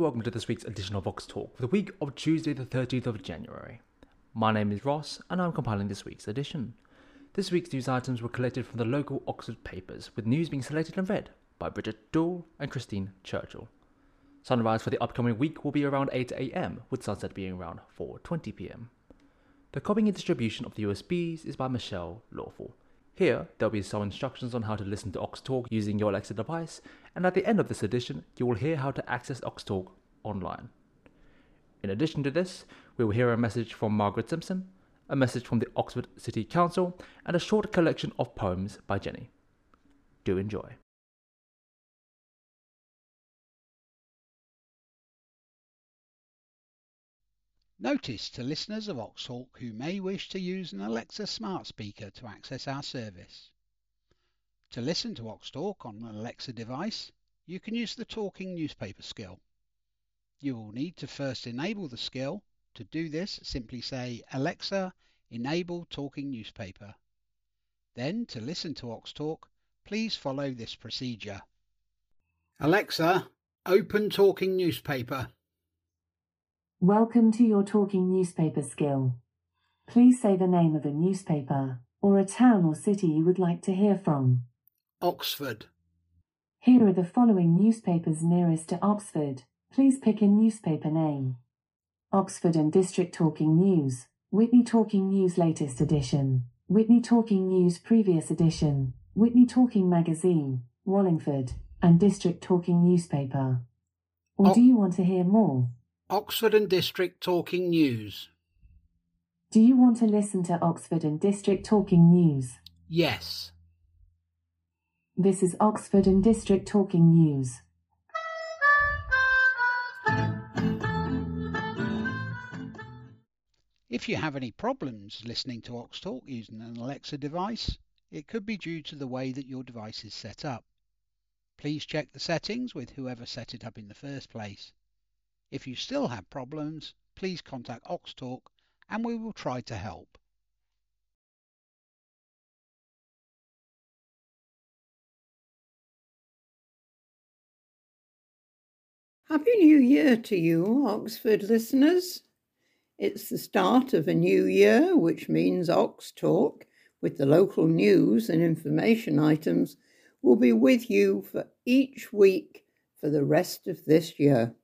welcome to this week's edition of Ox Talk for the week of Tuesday the 30th of January. My name is Ross and I'm compiling this week's edition. This week's news items were collected from the local Oxford papers, with news being selected and read by Bridget Dool and Christine Churchill. Sunrise for the upcoming week will be around 8 AM, with sunset being around 4:20 PM. The copying and distribution of the USBs is by Michelle Lawful. Here, there'll be some instructions on how to listen to Ox Talk using your Alexa device, and at the end of this edition, you will hear how to access Ox Talk online. In addition to this, we will hear a message from Margaret Simpson, a message from the Oxford City Council, and a short collection of poems by Jenny. Do enjoy. Notice to listeners of Ox Talk who may wish to use an Alexa smart speaker to access our service. To listen to Ox Talk on an Alexa device, you can use the talking newspaper skill. You will need to first enable the skill. To do this, simply say, Alexa, enable talking newspaper. Then, to listen to Ox Talk, please follow this procedure. Alexa, open talking newspaper. Welcome to your talking newspaper skill. Please say the name of a newspaper, or a town or city you would like to hear from. Oxford. Here are the following newspapers nearest to Oxford. Please pick a newspaper name. Oxford and District Talking News, Whitney Talking News Latest Edition, Whitney Talking News Previous Edition, Whitney Talking Magazine, Wallingford, and District Talking Newspaper. Or do you want to hear more? Oxford and District Talking News. Do you want to listen to Oxford and District Talking News? Yes. This is Oxford and District Talking News. If you have any problems listening to Ox Talk using an Alexa device, it could be due to the way that your device is set up. Please check the settings with whoever set it up in the first place. If you still have problems, please contact Ox Talk and we will try to help. Happy New Year to you, Oxford listeners. It's the start of a new year, which means Ox Talk, with the local news and information items, will be with you for each week for the rest of this year.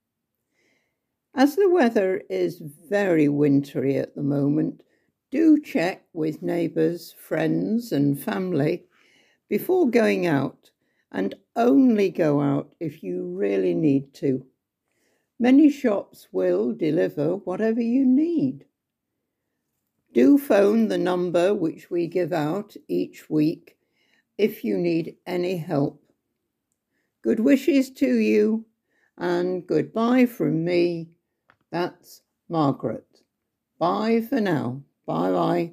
As the weather is very wintry at the moment, do check with neighbours, friends and family before going out, and only go out if you really need to. Many shops will deliver whatever you need. Do phone the number which we give out each week if you need any help. Good wishes to you, and goodbye from me. That's Margaret. Bye for now. Bye-bye.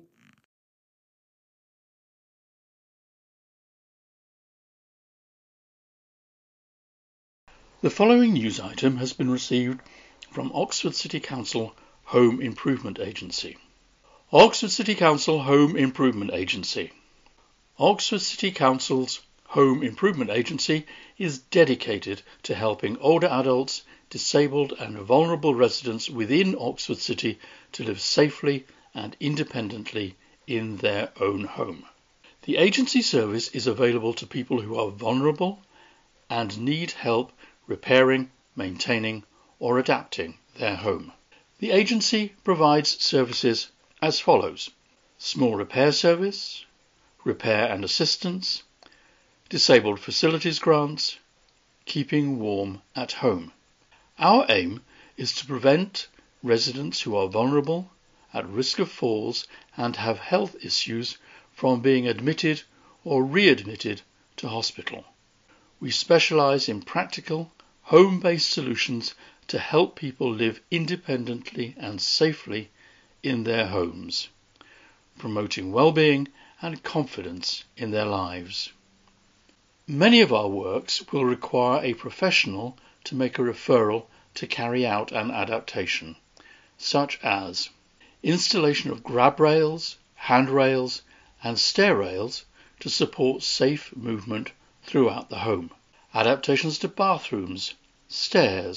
The following news item has been received from Oxford City Council Home Improvement Agency. Oxford City Council Home Improvement Agency. Oxford City Council's Home Improvement Agency is dedicated to helping older adults, disabled and vulnerable residents within Oxford City to live safely and independently in their own home. The agency service is available to people who are vulnerable and need help repairing, maintaining or adapting their home. The agency provides services as follows: small repair service, repair and assistance, disabled facilities grants, keeping warm at home. Our aim is to prevent residents who are vulnerable, at risk of falls and have health issues from being admitted or readmitted to hospital. We specialise in practical, home-based solutions to help people live independently and safely in their homes, promoting well-being and confidence in their lives. Many of our works will require a professional to make a referral to carry out an adaptation, such as installation of grab rails, handrails and stair rails to support safe movement throughout the home, adaptations to bathrooms, stairs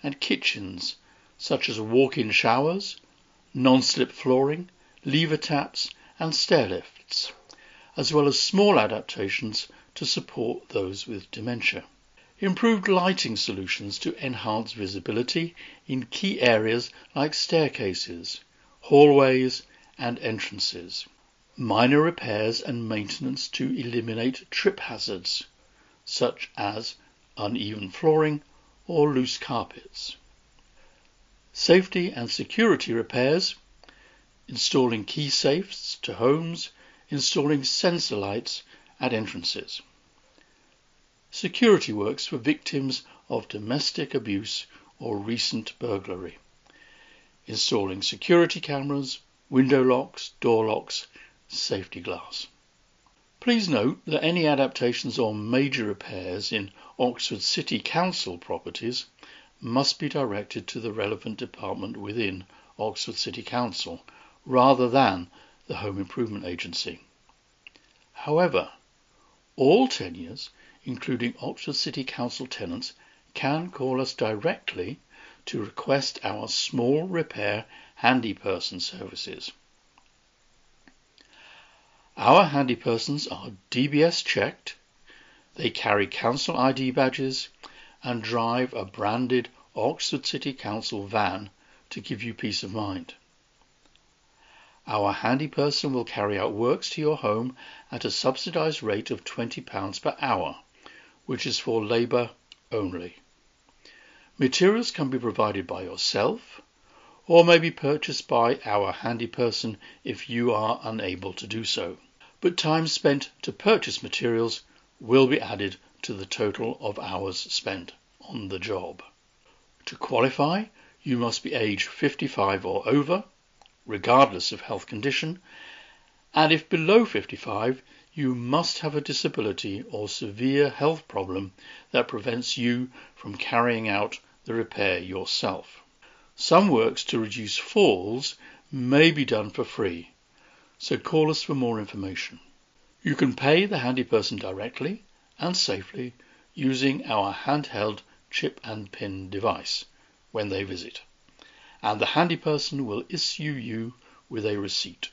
and kitchens, such as walk-in showers, non-slip flooring, lever taps and stair lifts, as well as small adaptations to support those with dementia. Improved lighting solutions to enhance visibility in key areas like staircases, hallways and entrances. Minor repairs and maintenance to eliminate trip hazards, such as uneven flooring or loose carpets. Safety and security repairs, installing key safes to homes, installing sensor lights at entrances. Security works for victims of domestic abuse or recent burglary, installing security cameras, window locks, door locks, safety glass. Please note that any adaptations or major repairs in Oxford City Council properties must be directed to the relevant department within Oxford City Council rather than the Home Improvement Agency. However, all tenures, including Oxford City Council tenants, can call us directly to request our small repair handy person services. Our handy persons are DBS checked, they carry council ID badges and drive a branded Oxford City Council van to give you peace of mind. Our handy person will carry out works to your home at a subsidised rate of £20 per hour, which is for labour only. Materials can be provided by yourself or may be purchased by our handy person if you are unable to do so. But time spent to purchase materials will be added to the total of hours spent on the job. To qualify, you must be aged 55 or over, regardless of health condition, and if below 55, you must have a disability or severe health problem that prevents you from carrying out the repair yourself. Some works to reduce falls may be done for free, so call us for more information. You can pay the handy person directly and safely using our handheld chip and pin device when they visit, and the handy person will issue you with a receipt.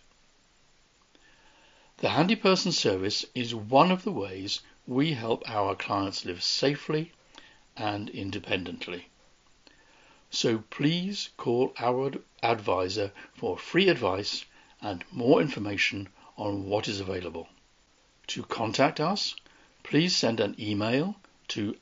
The handy person service is one of the ways we help our clients live safely and independently. So please call our advisor for free advice and more information on what is available. To contact us, please send an email to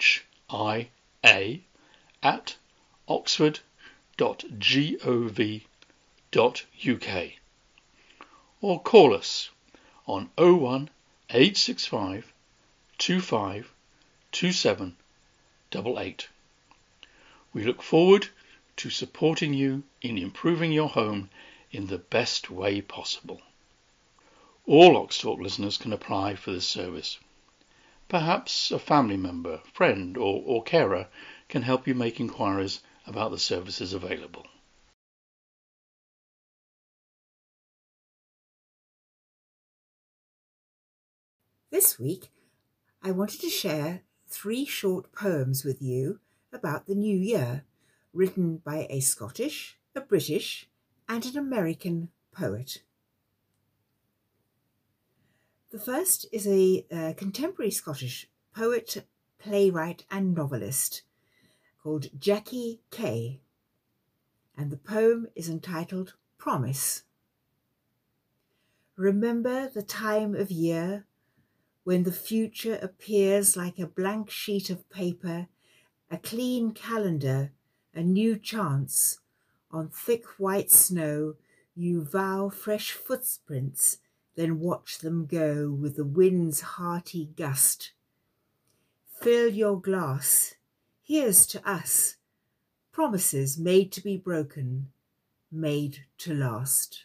hia@oxford.gov.uk or call us on 01 865 25 27 88. We look forward to supporting you in improving your home in the best way possible. All Oxtalk listeners can apply for this service. Perhaps a family member, friend or carer can help you make inquiries about the services available. This week, I wanted to share 3 short poems with you about the new year, written by a Scottish, a British, and an American poet. The first is a contemporary Scottish poet, playwright, and novelist called Jackie Kay, and the poem is entitled Promise. Remember the time of year when the future appears like a blank sheet of paper, a clean calendar, a new chance. On thick white snow you vow fresh footprints, then watch them go with the wind's hearty gust. Fill your glass, here's to us, promises made to be broken, made to last.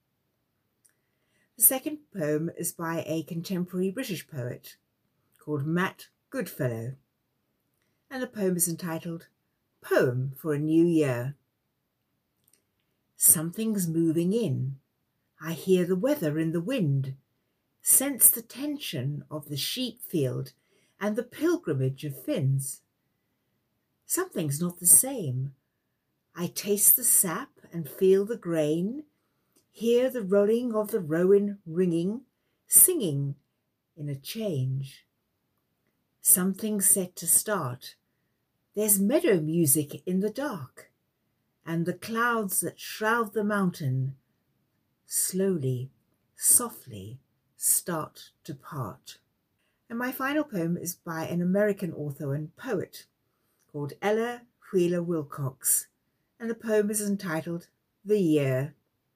The second poem is by a contemporary British poet called Matt Goodfellow, and the poem is entitled Poem for a New Year. Something's moving in. I hear the weather in the wind, sense the tension of the sheep field and the pilgrimage of Finns. Something's not the same. I taste the sap and feel the grain, hear the rolling of the rowan ringing, singing in a change. Something's set to start. There's meadow music in the dark, and the clouds that shroud the mountain slowly, softly start to part. And my final poem is by an American author and poet called Ella Wheeler Wilcox, and the poem is entitled The Year.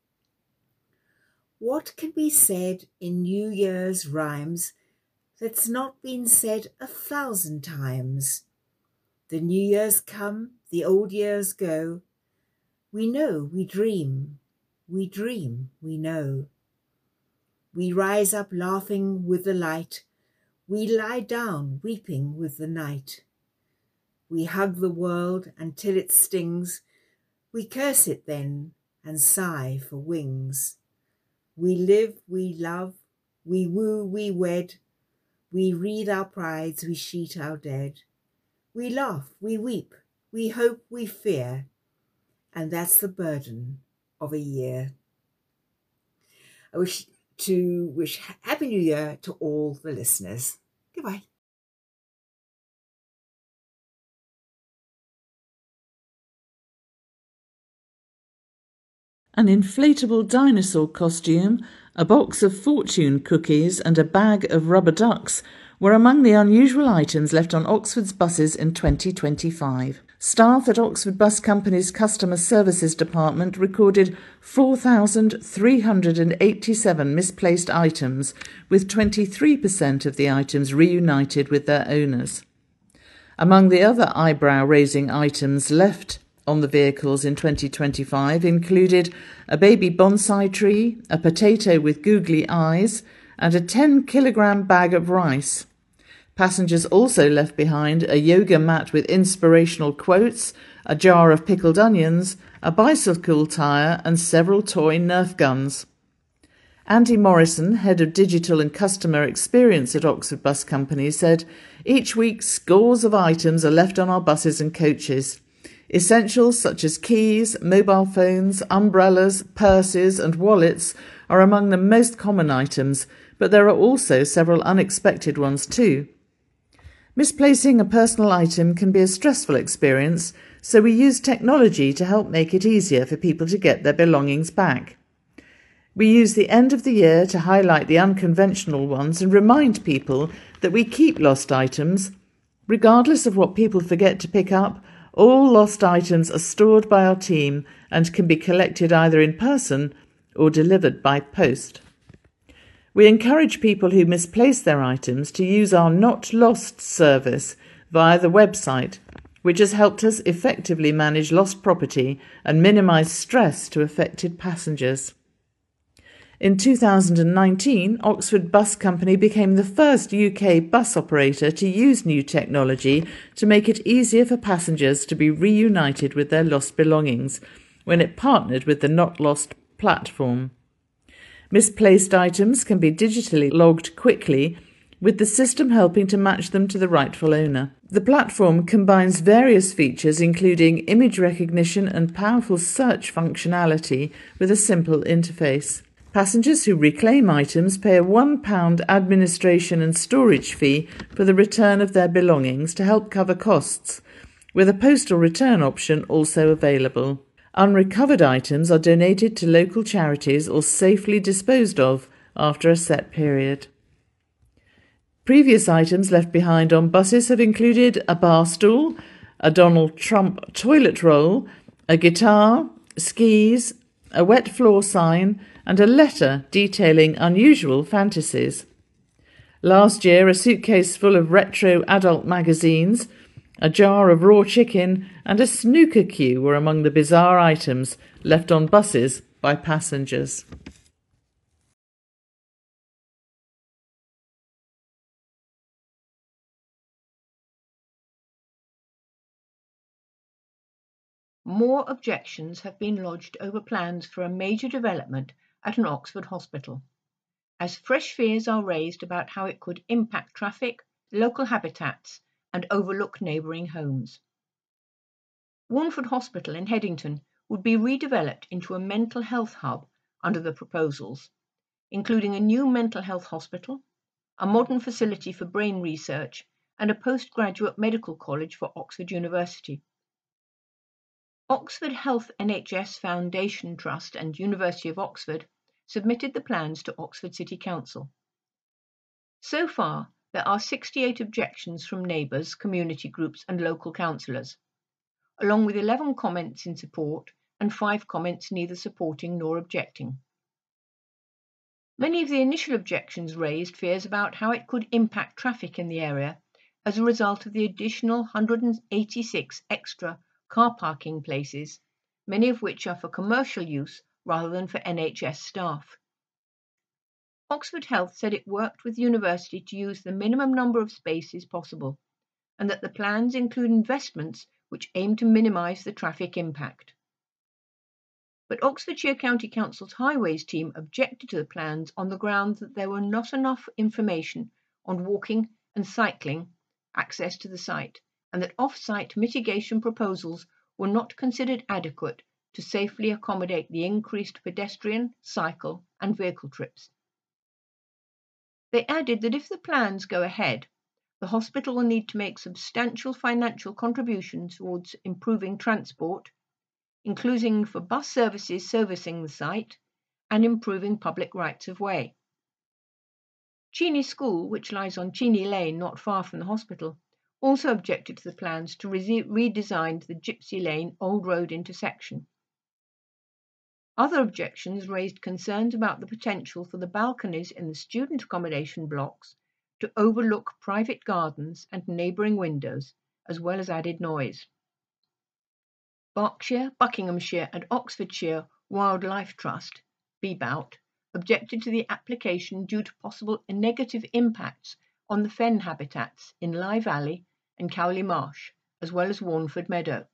What can be said in New Year's rhymes that's not been said 1,000 times? The New Year's come, the old years go. We know, we dream, we dream, we know. We rise up laughing with the light. We lie down weeping with the night. We hug the world until it stings. We curse it then and sigh for wings. We live, we love, we woo, we wed. We wreathe our prides, we sheet our dead. We laugh, we weep, we hope, we fear. And that's the burden of a year. I wish Happy New Year to all the listeners. Goodbye. An inflatable dinosaur costume, a box of fortune cookies and a bag of rubber ducks were among the unusual items left on Oxford's buses in 2025. Staff at Oxford Bus Company's Customer Services Department recorded 4,387 misplaced items, with 23% of the items reunited with their owners. Among the other eyebrow-raising items left on the vehicles in 2025 included a baby bonsai tree, a potato with googly eyes, and a 10-kilogram bag of rice. Passengers also left behind a yoga mat with inspirational quotes, a jar of pickled onions, a bicycle tyre, and several toy Nerf guns. Andy Morrison, Head of Digital and Customer Experience at Oxford Bus Company, said, "Each week scores of items are left on our buses and coaches. Essentials such as keys, mobile phones, umbrellas, purses and wallets are among the most common items, but there are also several unexpected ones too. Misplacing a personal item can be a stressful experience, so we use technology to help make it easier for people to get their belongings back. We use the end of the year to highlight the unconventional ones and remind people that we keep lost items. Regardless of what people forget to pick up, all lost items are stored by our team and can be collected either in person or delivered by post. We encourage people who misplace their items to use our Not Lost service via the website, which has helped us effectively manage lost property and minimise stress to affected passengers. In 2019, Oxford Bus Company became the first UK bus operator to use new technology to make it easier for passengers to be reunited with their lost belongings when it partnered with the Not Lost platform. Misplaced items can be digitally logged quickly, with the system helping to match them to the rightful owner. The platform combines various features including image recognition and powerful search functionality with a simple interface. Passengers who reclaim items pay a £1 administration and storage fee for the return of their belongings to help cover costs, with a postal return option also available. Unrecovered items are donated to local charities or safely disposed of after a set period. Previous items left behind on buses have included a bar stool, a Donald Trump toilet roll, a guitar, skis, a wet floor sign, and a letter detailing unusual fantasies. Last year, a suitcase full of retro adult magazines, a jar of raw chicken, and a snooker cue were among the bizarre items left on buses by passengers. More objections have been lodged over plans for a major development at an Oxford hospital, as fresh fears are raised about how it could impact traffic, local habitats, and overlook neighbouring homes. Warnford Hospital in Headington would be redeveloped into a mental health hub under the proposals, including a new mental health hospital, a modern facility for brain research, and a postgraduate medical college for Oxford University. Oxford Health NHS Foundation Trust and University of Oxford submitted the plans to Oxford City Council. So far, there are 68 objections from neighbours, community groups and local councillors, along with 11 comments in support and 5 comments neither supporting nor objecting. Many of the initial objections raised fears about how it could impact traffic in the area as a result of the additional 186 extra car parking places, many of which are for commercial use rather than for NHS staff. Oxford Health said it worked with the university to use the minimum number of spaces possible, and that the plans include investments which aim to minimise the traffic impact. But Oxfordshire County Council's Highways team objected to the plans on the grounds that there were not enough information on walking and cycling access to the site, and that off-site mitigation proposals were not considered adequate to safely accommodate the increased pedestrian, cycle and vehicle trips. They added that if the plans go ahead, the hospital will need to make substantial financial contributions towards improving transport, including for bus services servicing the site, and improving public rights of way. Cheney School, which lies on Cheney Lane not far from the hospital, also objected to the plans to redesign the Gypsy Lane Old Road intersection. Other objections raised concerns about the potential for the balconies in the student accommodation blocks to overlook private gardens and neighbouring windows, as well as added noise. Berkshire, Buckinghamshire and Oxfordshire Wildlife Trust, BBOUT, objected to the application due to possible negative impacts on the fen habitats in Lye Valley and Cowley Marsh, as well as Warnford Meadow.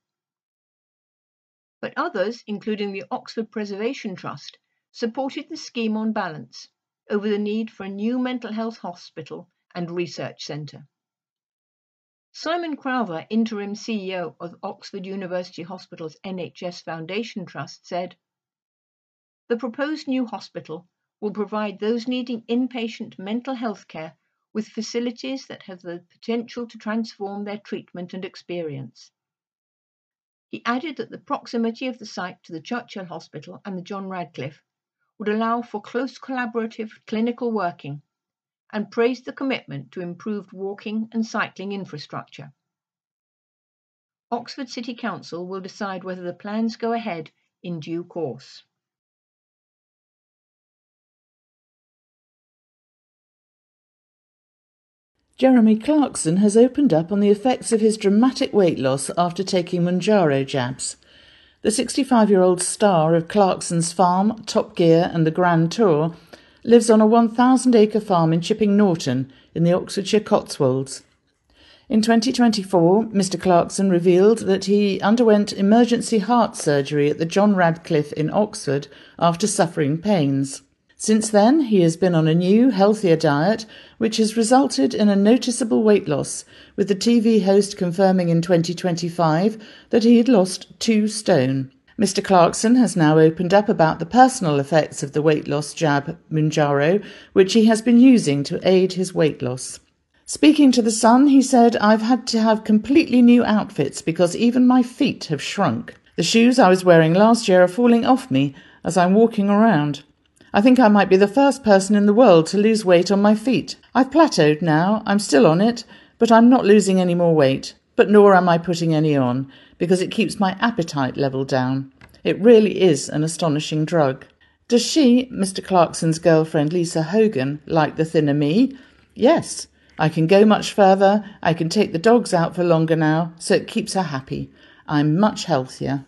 But others, including the Oxford Preservation Trust, supported the scheme on balance over the need for a new mental health hospital and research centre. Simon Crowther, interim CEO of Oxford University Hospital's NHS Foundation Trust, said, "The proposed new hospital will provide those needing inpatient mental health care with facilities that have the potential to transform their treatment and experience." He added that the proximity of the site to the Churchill Hospital and the John Radcliffe would allow for close collaborative clinical working, and praised the commitment to improved walking and cycling infrastructure. Oxford City Council will decide whether the plans go ahead in due course. Jeremy Clarkson has opened up on the effects of his dramatic weight loss after taking Mounjaro jabs. The 65-year-old star of Clarkson's Farm, Top Gear and the Grand Tour lives on a 1,000-acre farm in Chipping Norton in the Oxfordshire Cotswolds. In 2024, Mr. Clarkson revealed that he underwent emergency heart surgery at the John Radcliffe in Oxford after suffering pains. Since then, he has been on a new, healthier diet, which has resulted in a noticeable weight loss, with the TV host confirming in 2025 that he had lost 2 stone. Mr. Clarkson has now opened up about the personal effects of the weight loss jab Mounjaro, which he has been using to aid his weight loss. Speaking to The Sun, he said, "I've had to have completely new outfits because even my feet have shrunk. The shoes I was wearing last year are falling off me as I'm walking around. I think I might be the first person in the world to lose weight on my feet. I've plateaued now, I'm still on it, but I'm not losing any more weight, but nor am I putting any on, because it keeps my appetite level down. It really is an astonishing drug." Does she, Mr. Clarkson's girlfriend Lisa Hogan, like the thinner me? Yes. I can go much further, I can take the dogs out for longer now, so it keeps her happy. I'm much healthier.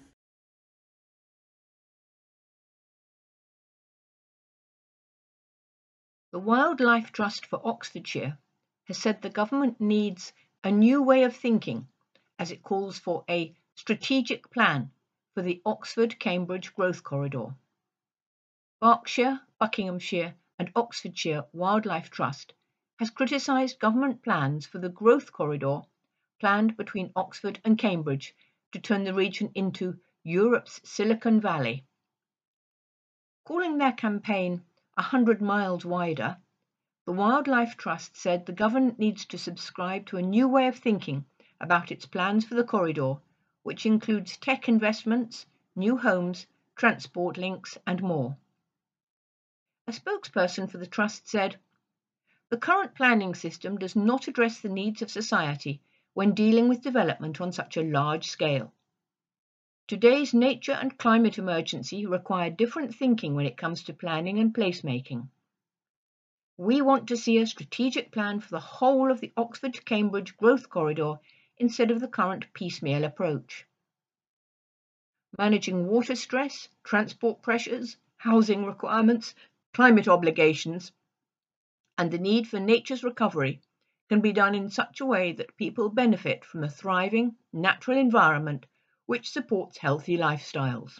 The Wildlife Trust for Oxfordshire has said the government needs a new way of thinking as it calls for a strategic plan for the Oxford-Cambridge Growth Corridor. Berkshire, Buckinghamshire and Oxfordshire Wildlife Trust has criticised government plans for the growth corridor planned between Oxford and Cambridge to turn the region into Europe's Silicon Valley. Calling their campaign 100 miles wider, the Wildlife Trust said the government needs to subscribe to a new way of thinking about its plans for the corridor, which includes tech investments, new homes, transport links, and more. A spokesperson for the Trust said, "The current planning system does not address the needs of society when dealing with development on such a large scale. Today's nature and climate emergency require different thinking when it comes to planning and placemaking. We want to see a strategic plan for the whole of the Oxford-Cambridge growth corridor instead of the current piecemeal approach. Managing water stress, transport pressures, housing requirements, climate obligations, and the need for nature's recovery can be done in such a way that people benefit from a thriving, natural environment which supports healthy lifestyles."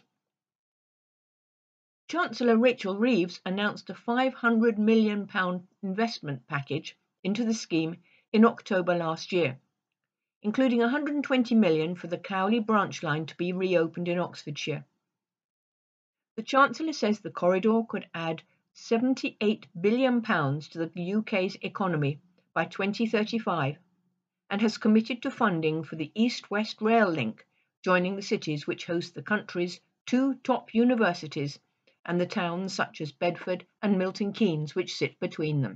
Chancellor Rachel Reeves announced a £500 million investment package into the scheme in October last year, including £120 million for the Cowley branch line to be reopened in Oxfordshire. The Chancellor says the corridor could add £78 billion to the UK's economy by 2035 and has committed to funding for the East-West Rail link, joining the cities which host the country's 2 top universities and the towns such as Bedford and Milton Keynes which sit between them.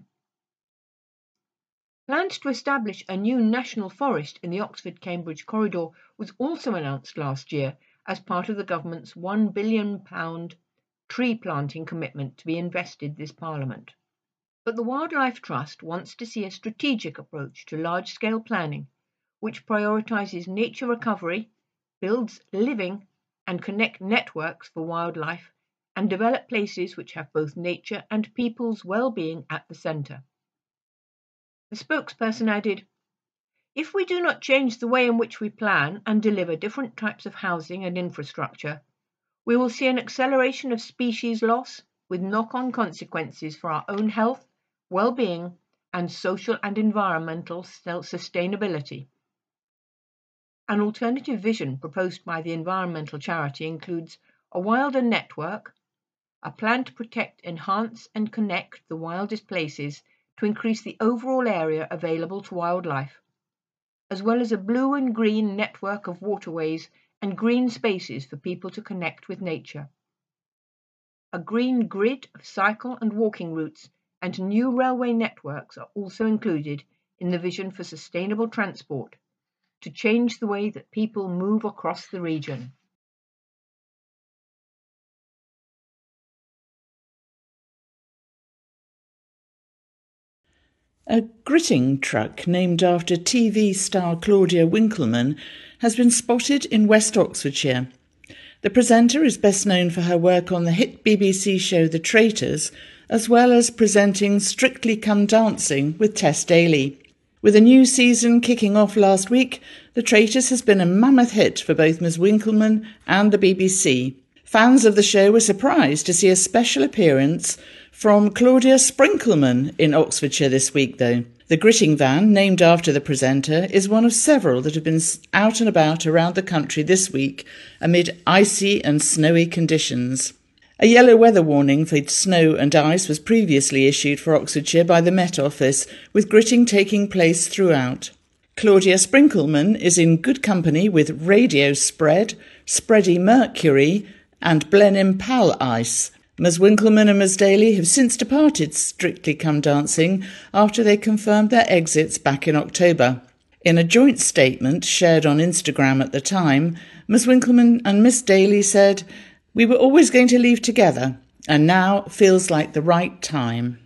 Plans to establish a new national forest in the Oxford-Cambridge corridor was also announced last year as part of the government's £1 billion tree planting commitment to be invested this Parliament. But the Wildlife Trust wants to see a strategic approach to large-scale planning, which prioritises nature recovery, builds living and connect networks for wildlife, and develop places which have both nature and people's well-being at the centre. The spokesperson added, "If we do not change the way in which we plan and deliver different types of housing and infrastructure, we will see an acceleration of species loss with knock-on consequences for our own health, well-being, and social and environmental sustainability." An alternative vision proposed by the environmental charity includes a wilder network, a plan to protect, enhance, and connect the wildest places to increase the overall area available to wildlife, as well as a blue and green network of waterways and green spaces for people to connect with nature. A green grid of cycle and walking routes and new railway networks are also included in the vision for sustainable transport to change the way that people move across the region. A gritting truck named after TV star Claudia Winkleman has been spotted in West Oxfordshire. The presenter is best known for her work on the hit BBC show The Traitors, as well as presenting Strictly Come Dancing with Tess Daly. With a new season kicking off last week, The Traitors has been a mammoth hit for both Ms Winkleman and the BBC. Fans of the show were surprised to see a special appearance from Claudia Sprinkleman in Oxfordshire this week, though. The gritting van, named after the presenter, is one of several that have been out and about around the country this week amid icy and snowy conditions. A yellow weather warning for snow and ice was previously issued for Oxfordshire by the Met Office, with gritting taking place throughout. Claudia Sprinkleman is in good company with Radio Spread, Spready Mercury and Blenheim Pal Ice. Ms Winkleman and Ms Daly have since departed Strictly Come Dancing after they confirmed their exits back in October. In a joint statement shared on Instagram at the time, Ms Winkleman and Miss Daly said, "We were always going to leave together, and now feels like the right time."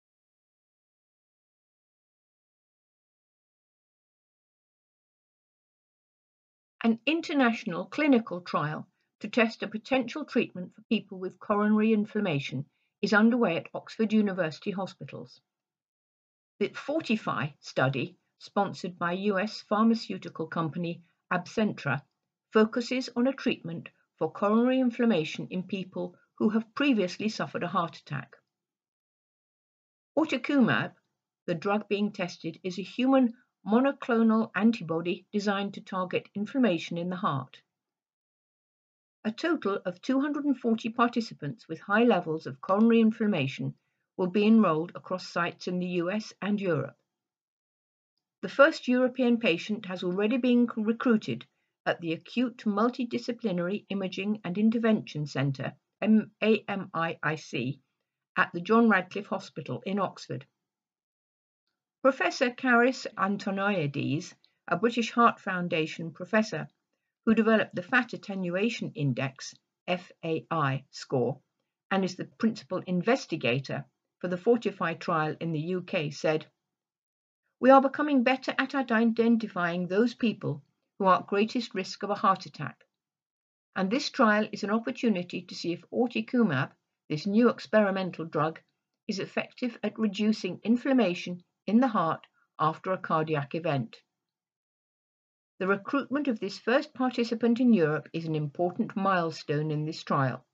An international clinical trial to test a potential treatment for people with coronary inflammation is underway at Oxford University hospitals. The Fortify study, sponsored by US pharmaceutical company Abcentra, focuses on a treatment for coronary inflammation in people who have previously suffered a heart attack. Otikumab, the drug being tested, is a human monoclonal antibody designed to target inflammation in the heart. A total of 240 participants with high levels of coronary inflammation will be enrolled across sites in the US and Europe. The first European patient has already been recruited at the Acute Multidisciplinary Imaging and Intervention Centre, AMIIC, at the John Radcliffe Hospital in Oxford. Professor Charis Antoniades, a British Heart Foundation professor who developed the Fat Attenuation Index, FAI, score, and is the principal investigator for the Fortify trial in the UK, said, "We are becoming better at identifying those people who are at greatest risk of a heart attack, and this trial is an opportunity to see if orecumab, this new experimental drug, is effective at reducing inflammation in the heart after a cardiac event." The recruitment of this first participant in Europe is an important milestone in this trial.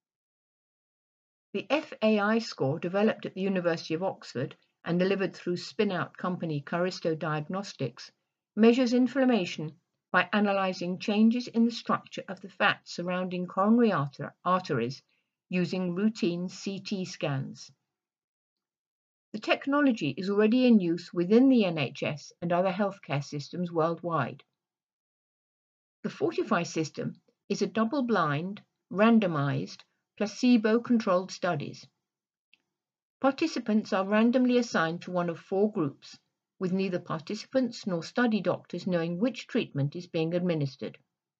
The FAI score, developed at the University of Oxford and delivered through spin-out company Caristo Diagnostics, measures inflammation by analysing changes in the structure of the fat surrounding coronary arteries using routine CT scans. The technology is already in use within the NHS and other healthcare systems worldwide. The Fortify system is a double-blind, randomised, placebo-controlled studies. Participants are randomly assigned to one of 4 groups, with neither participants nor study doctors knowing which treatment is being administered.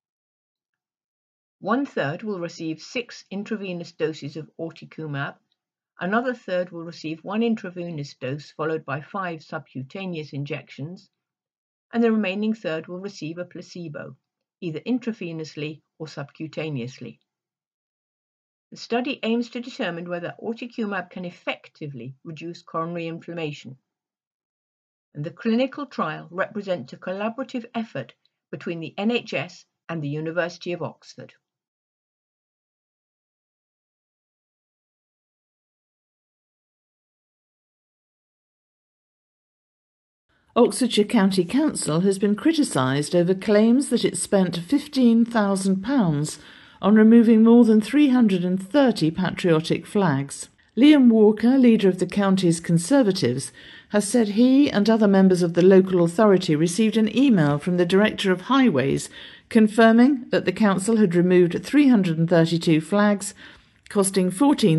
1/3 will receive 6 intravenous doses of orecumab, another third will receive 1 intravenous dose followed by 5 subcutaneous injections, and the remaining third will receive a placebo, either intravenously or subcutaneously. The study aims to determine whether orecumab can effectively reduce coronary inflammation, and the clinical trial represents a collaborative effort between the NHS and the University of Oxford. Oxfordshire County Council has been criticised over claims that it spent £15,000 on removing more than 330 patriotic flags. Liam Walker, leader of the county's Conservatives, has said he and other members of the local authority received an email from the Director of Highways confirming that the council had removed 332 flags, costing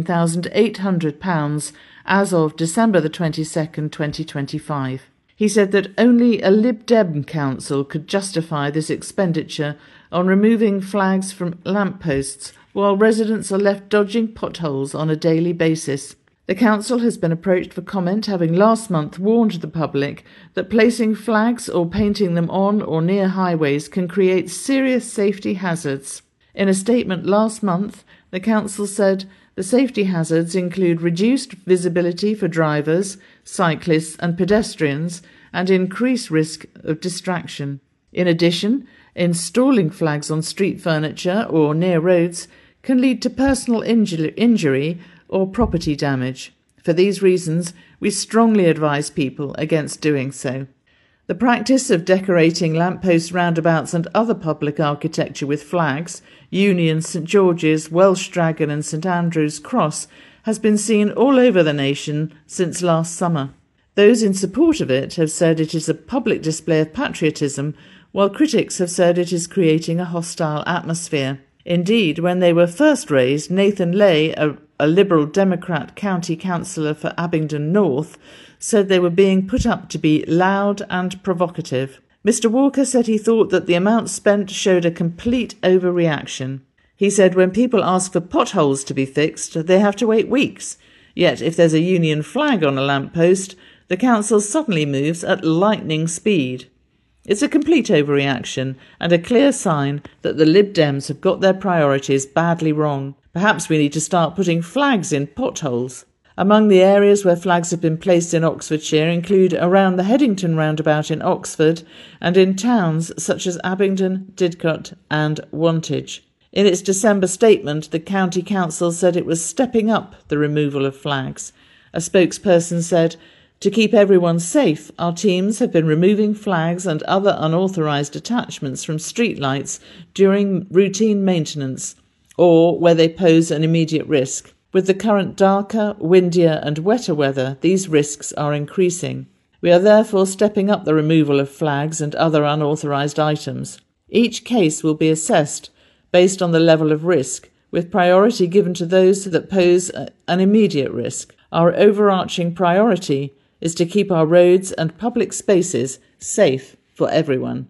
£14,800 as of December the 22nd, 2025. He said that only a Lib Dem council could justify this expenditure on removing flags from lampposts while residents are left dodging potholes on a daily basis. The council has been approached for comment, having last month warned the public that placing flags or painting them on or near highways can create serious safety hazards. In a statement last month, the council said the safety hazards include reduced visibility for drivers, cyclists and pedestrians, and increased risk of distraction. In addition, installing flags on street furniture or near roads can lead to personal injury or property damage. For these reasons, we strongly advise people against doing so. The practice of decorating lampposts, roundabouts and other public architecture with flags, Union, St George's, Welsh Dragon and St Andrew's Cross, has been seen all over the nation since last summer. Those in support of it have said it is a public display of patriotism, while critics have said it is creating a hostile atmosphere. Indeed, when they were first raised, Nathan Lay, a Liberal Democrat county councillor for Abingdon North, said they were being put up to be loud and provocative. Mr Walker said he thought that the amount spent showed a complete overreaction. He said when people ask for potholes to be fixed, they have to wait weeks. Yet if there's a Union flag on a lamppost, the council suddenly moves at lightning speed. It's a complete overreaction and a clear sign that the Lib Dems have got their priorities badly wrong. Perhaps we need to start putting flags in potholes. Among the areas where flags have been placed in Oxfordshire include around the Headington roundabout in Oxford and in towns such as Abingdon, Didcot and Wantage. In its December statement, the County Council said it was stepping up the removal of flags. A spokesperson said, To keep everyone safe, our teams have been removing flags and other unauthorised attachments from streetlights during routine maintenance or where they pose an immediate risk. With the current darker, windier and wetter weather, these risks are increasing. We are therefore stepping up the removal of flags and other unauthorised items. Each case will be assessed based on the level of risk, with priority given to those that pose an immediate risk. Our overarching priority is to keep our roads and public spaces safe for everyone.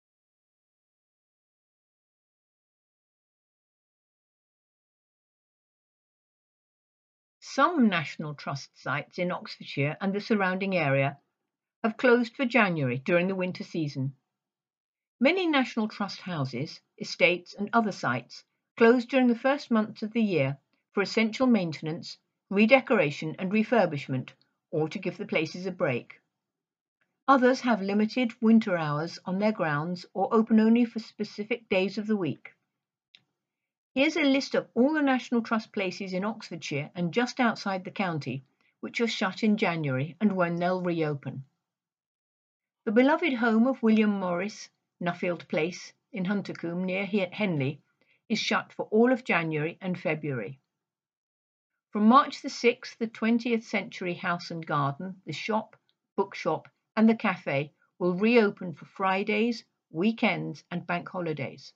Some National Trust sites in Oxfordshire and the surrounding area have closed for January during the winter season. Many National Trust houses, estates and other sites close during the first months of the year for essential maintenance, redecoration and refurbishment, or to give the places a break. Others have limited winter hours on their grounds or open only for specific days of the week. Here's a list of all the National Trust places in Oxfordshire and just outside the county which are shut in January and when they'll reopen. The beloved home of William Morris, Nuffield Place in Huntercombe near Henley, is shut for all of January and February. From March the 6th, the 20th Century House and Garden, the shop, bookshop and the cafe will reopen for Fridays, weekends and bank holidays.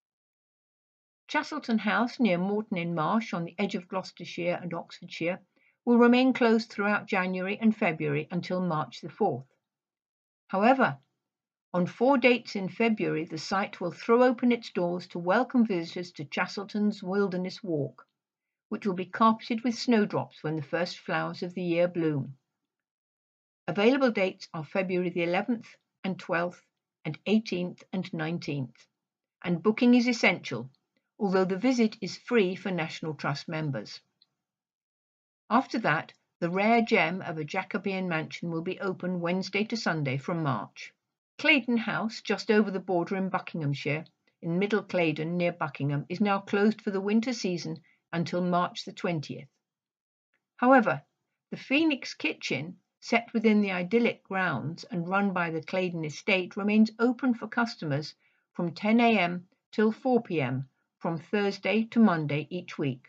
Chastleton House near Morton in Marsh on the edge of Gloucestershire and Oxfordshire will remain closed throughout January and February until March the 4th. However, on 4 dates in February, the site will throw open its doors to welcome visitors to Chastleton's Wilderness Walk, which will be carpeted with snowdrops when the first flowers of the year bloom. Available dates are February the 11th and 12th and 18th and 19th, and booking is essential, although the visit is free for National Trust members. After that, the rare gem of a Jacobean mansion will be open Wednesday to Sunday from March. Claydon House, just over the border in Buckinghamshire, in Middle Claydon near Buckingham, is now closed for the winter season until March the 20th. However, the Phoenix Kitchen, set within the idyllic grounds and run by the Claydon Estate, remains open for customers from 10 a.m. till 4 p.m. from Thursday to Monday each week.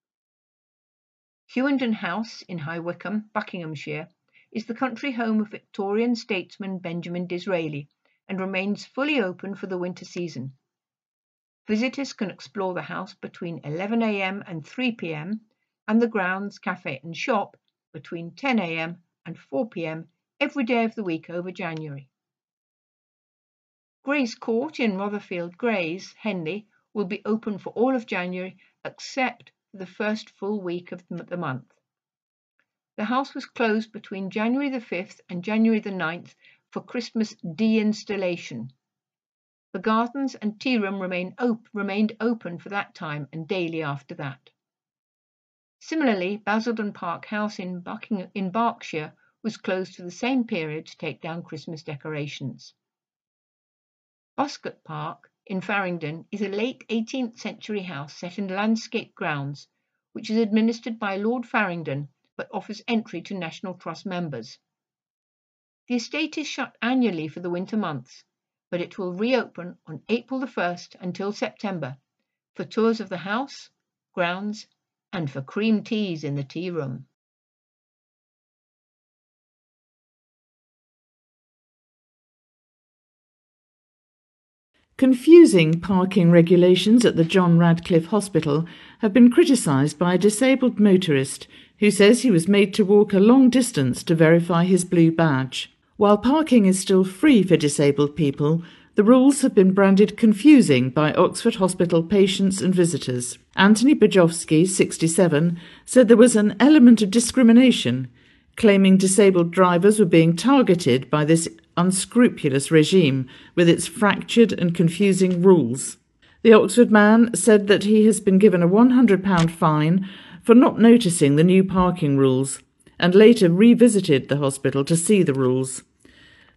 Hewenden House in High Wycombe, Buckinghamshire, is the country home of Victorian statesman Benjamin Disraeli and remains fully open for the winter season. Visitors can explore the house between 11 a.m. and 3 p.m. and the grounds, cafe and shop between 10 a.m. and 4 p.m. every day of the week over January. Grays Court in Rotherfield Grays, Henley, will be open for all of January except for the first full week of the month. The house was closed between January the 5th and January the 9th for Christmas de-installation. The gardens and tea room remained open for that time and daily after that. Similarly, Basildon Park House in Berkshire was closed for the same period to take down Christmas decorations. Buscott Park in Farringdon is a late 18th century house set in landscape grounds, which is administered by Lord Farringdon but offers entry to National Trust members. The estate is shut annually for the winter months, but it will reopen on April the 1st until September for tours of the house, grounds, and for cream teas in the tea room. Confusing parking regulations at the John Radcliffe Hospital have been criticised by a disabled motorist who says he was made to walk a long distance to verify his blue badge. While parking is still free for disabled people, the rules have been branded confusing by Oxford Hospital patients and visitors. Anthony Bajowski, 67, said there was an element of discrimination, claiming disabled drivers were being targeted by this unscrupulous regime with its fractured and confusing rules. The Oxford man said that he has been given a £100 fine for not noticing the new parking rules and later revisited the hospital to see the rules.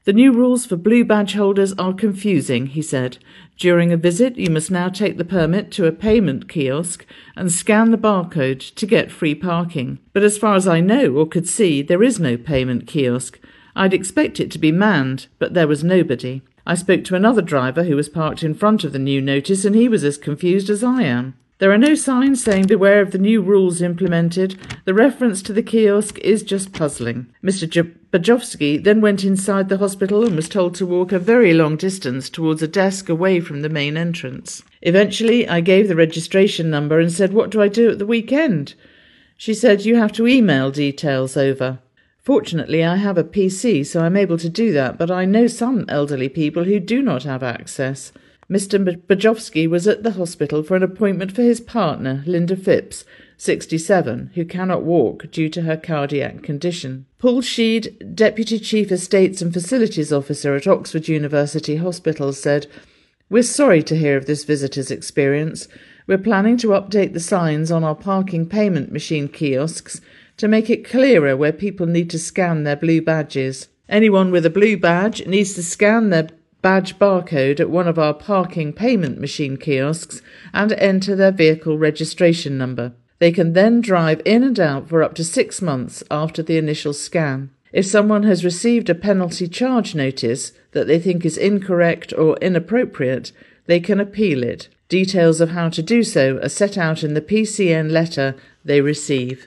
The new rules for blue badge holders are confusing, he said. During a visit, you must now take the permit to a payment kiosk and scan the barcode to get free parking. But as far as I know or could see, there is no payment kiosk. I'd expect it to be manned, but there was nobody. I spoke to another driver who was parked in front of the new notice, and he was as confused as I am. There are no signs saying beware of the new rules implemented. The reference to the kiosk is just puzzling. Mr. Bajovsky then went inside the hospital and was told to walk a very long distance towards a desk away from the main entrance. Eventually, I gave the registration number and said, "What do I do at the weekend?" She said, "You have to email details over." Fortunately, I have a PC, so I'm able to do that, but I know some elderly people who do not have access. Mr. Bajovsky was at the hospital for an appointment for his partner, Linda Phipps, 67, who cannot walk due to her cardiac condition. Paul Sheed, Deputy Chief Estates and Facilities Officer at Oxford University Hospital, said, "We're sorry to hear of this visitor's experience. We're planning to update the signs on our parking payment machine kiosks to make it clearer where people need to scan their blue badges. Anyone with a blue badge needs to scan their badge barcode at one of our parking payment machine kiosks and enter their vehicle registration number. They can then drive in and out for up to 6 months after the initial scan. If someone has received a penalty charge notice that they think is incorrect or inappropriate, they can appeal it. Details of how to do so are set out in the PCN letter they receive."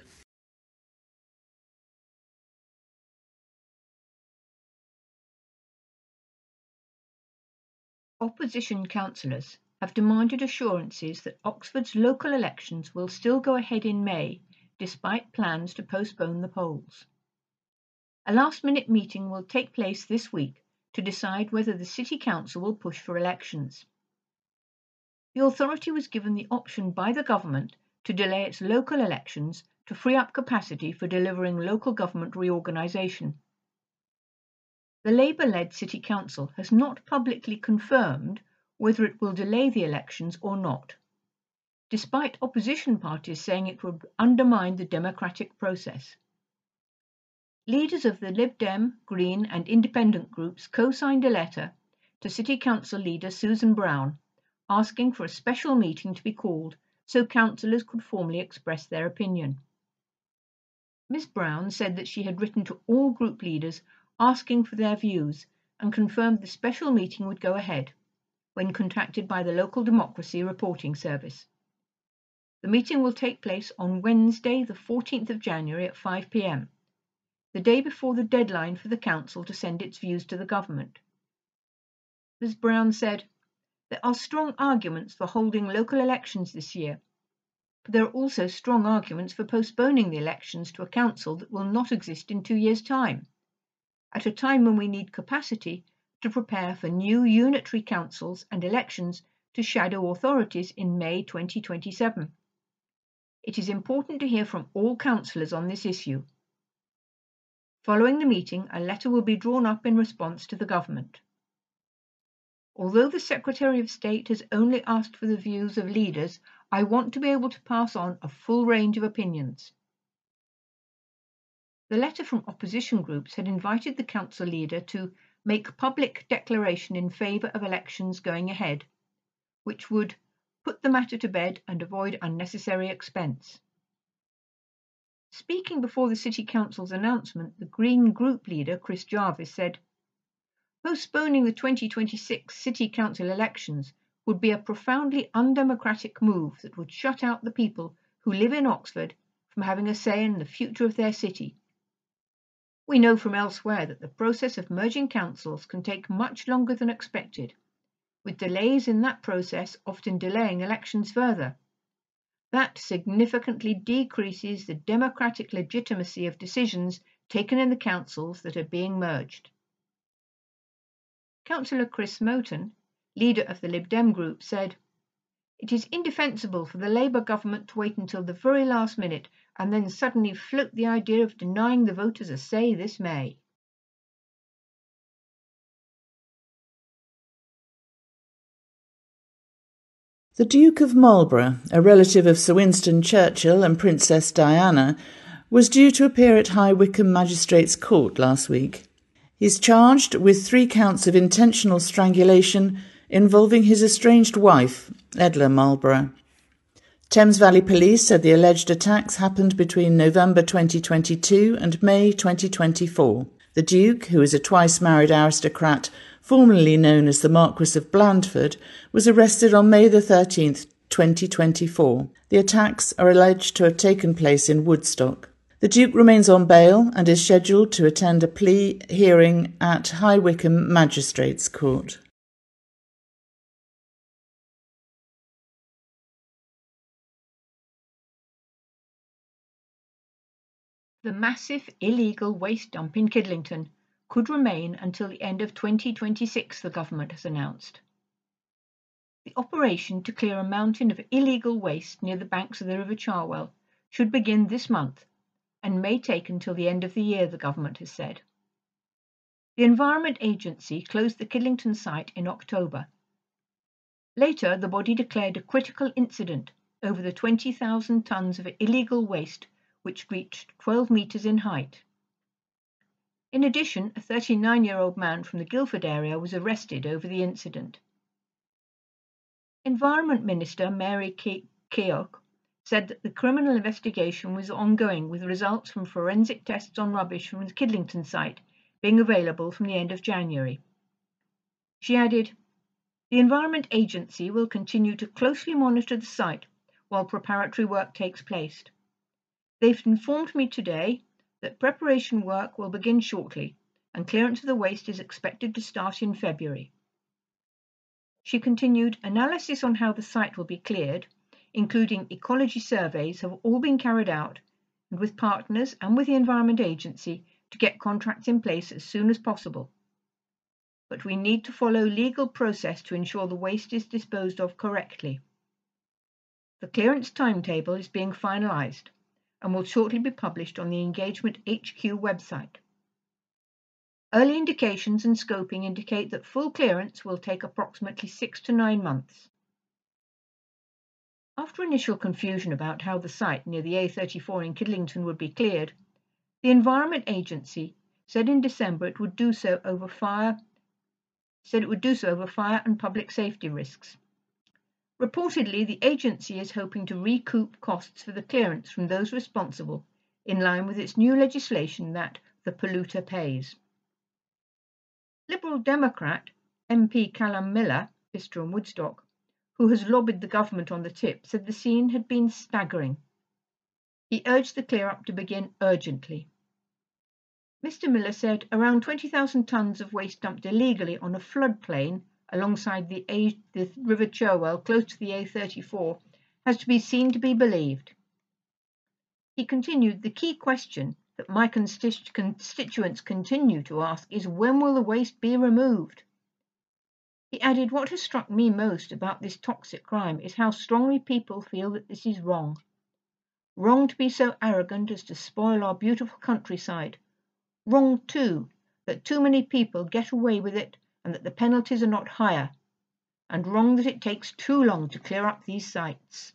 Opposition councillors have demanded assurances that Oxford's local elections will still go ahead in May, despite plans to postpone the polls. A last-minute meeting will take place this week to decide whether the City Council will push for elections. The authority was given the option by the government to delay its local elections to free up capacity for delivering local government reorganisation. The Labour-led City Council has not publicly confirmed whether it will delay the elections or not, despite opposition parties saying it would undermine the democratic process. Leaders of the Lib Dem, Green and Independent groups co-signed a letter to City Council leader Susan Brown asking for a special meeting to be called so councillors could formally express their opinion. Ms Brown said that she had written to all group leaders asking for their views and confirmed the special meeting would go ahead when contacted by the Local Democracy Reporting Service. The meeting will take place on Wednesday, the 14th of January at 5 p.m, the day before the deadline for the Council to send its views to the government. Ms Brown said, "There are strong arguments for holding local elections this year, but there are also strong arguments for postponing the elections to a council that will not exist in 2 years' time, at a time when we need capacity to prepare for new unitary councils and elections to shadow authorities in May 2027. It is important to hear from all councillors on this issue." Following the meeting, a letter will be drawn up in response to the government. Although the Secretary of State has only asked for the views of leaders, I want to be able to pass on a full range of opinions. The letter from opposition groups had invited the council leader to make public declaration in favour of elections going ahead, which would put the matter to bed and avoid unnecessary expense. Speaking before the City Council's announcement, the Green Group leader, Chris Jarvis, said, "Postponing the 2026 City Council elections would be a profoundly undemocratic move that would shut out the people who live in Oxford from having a say in the future of their city. We know from elsewhere that the process of merging councils can take much longer than expected, with delays in that process often delaying elections further. That significantly decreases the democratic legitimacy of decisions taken in the councils that are being merged." Councillor Chris Moten, leader of the Lib Dem group, said, "It is indefensible for the Labour government to wait until the very last minute and then suddenly float the idea of denying the voters a say this May." The Duke of Marlborough, a relative of Sir Winston Churchill and Princess Diana, was due to appear at High Wycombe Magistrates' Court last week. He's charged with 3 counts of intentional strangulation involving his estranged wife, Edla Marlborough. Thames Valley Police said the alleged attacks happened between November 2022 and May 2024. The Duke, who is a twice-married aristocrat, formerly known as the Marquis of Blandford, was arrested on May 13, 2024. The attacks are alleged to have taken place in Woodstock. The Duke remains on bail and is scheduled to attend a plea hearing at High Wycombe Magistrates Court. The massive illegal waste dump in Kidlington could remain until the end of 2026, the government has announced. The operation to clear a mountain of illegal waste near the banks of the River Cherwell should begin this month and may take until the end of the year, the government has said. The Environment Agency closed the Kidlington site in October. Later, the body declared a critical incident over the 20,000 tonnes of illegal waste which reached 12 metres in height. In addition, a 39-year-old man from the Guildford area was arrested over the incident. Environment Minister Mary Keogh said that the criminal investigation was ongoing, with results from forensic tests on rubbish from the Kidlington site being available from the end of January. She added, "The Environment Agency will continue to closely monitor the site while preparatory work takes place. They've informed me today that preparation work will begin shortly and clearance of the waste is expected to start in February." She continued, "Analysis on how the site will be cleared, including ecology surveys, have all been carried out, and with partners and with the Environment Agency to get contracts in place as soon as possible. But we need to follow legal process to ensure the waste is disposed of correctly. The clearance timetable is being finalised and will shortly be published on the Engagement HQ website. Early indications and scoping indicate that full clearance will take approximately 6 to 9 months. After initial confusion about how the site near the A34 in Kidlington would be cleared, the Environment Agency said in December it would do so over fire and public safety risks. Reportedly, the agency is hoping to recoup costs for the clearance from those responsible, in line with its new legislation that the polluter pays. Liberal Democrat MP Callum Miller, Bicester and Woodstock, who has lobbied the government on the tip, said the scene had been staggering. He urged the clear-up to begin urgently. Mr. Miller said around 20,000 tonnes of waste dumped illegally on a floodplain alongside the River Cherwell close to the A34 has to be seen to be believed. He continued, "The key question that my constituents continue to ask is when will the waste be removed?" He added, "What has struck me most about this toxic crime is how strongly people feel that this is wrong. Wrong to be so arrogant as to spoil our beautiful countryside. Wrong, too, that too many people get away with it and that the penalties are not higher. And wrong that it takes too long to clear up these sites."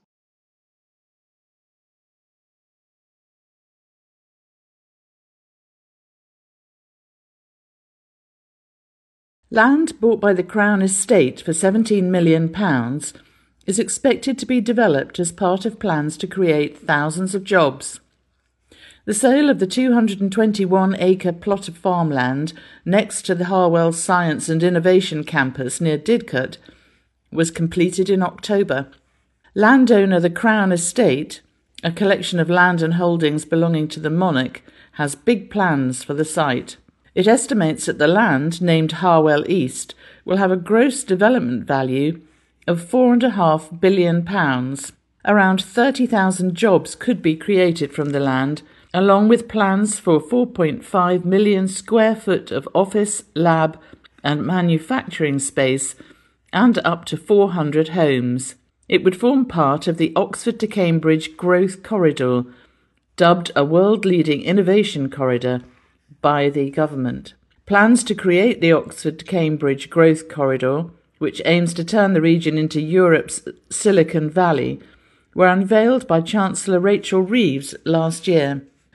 Land bought by the Crown Estate for £17 million is expected to be developed as part of plans to create thousands of jobs. The sale of the 221-acre plot of farmland next to the Harwell Science and Innovation Campus near Didcot was completed in October. Landowner the Crown Estate, a collection of land and holdings belonging to the monarch, has big plans for the site. It estimates that the land, named Harwell East, will have a gross development value of £4.5 billion. Around 30,000 jobs could be created from the land, along with plans for 4.5 million square foot of office, lab and manufacturing space and up to 400 homes. It would form part of the Oxford to Cambridge Growth Corridor, dubbed a world-leading innovation corridor by the government. Plans to create the Oxford to Cambridge Growth Corridor, which aims to turn the region into Europe's Silicon Valley, were unveiled by Chancellor Rachel Reeves last year.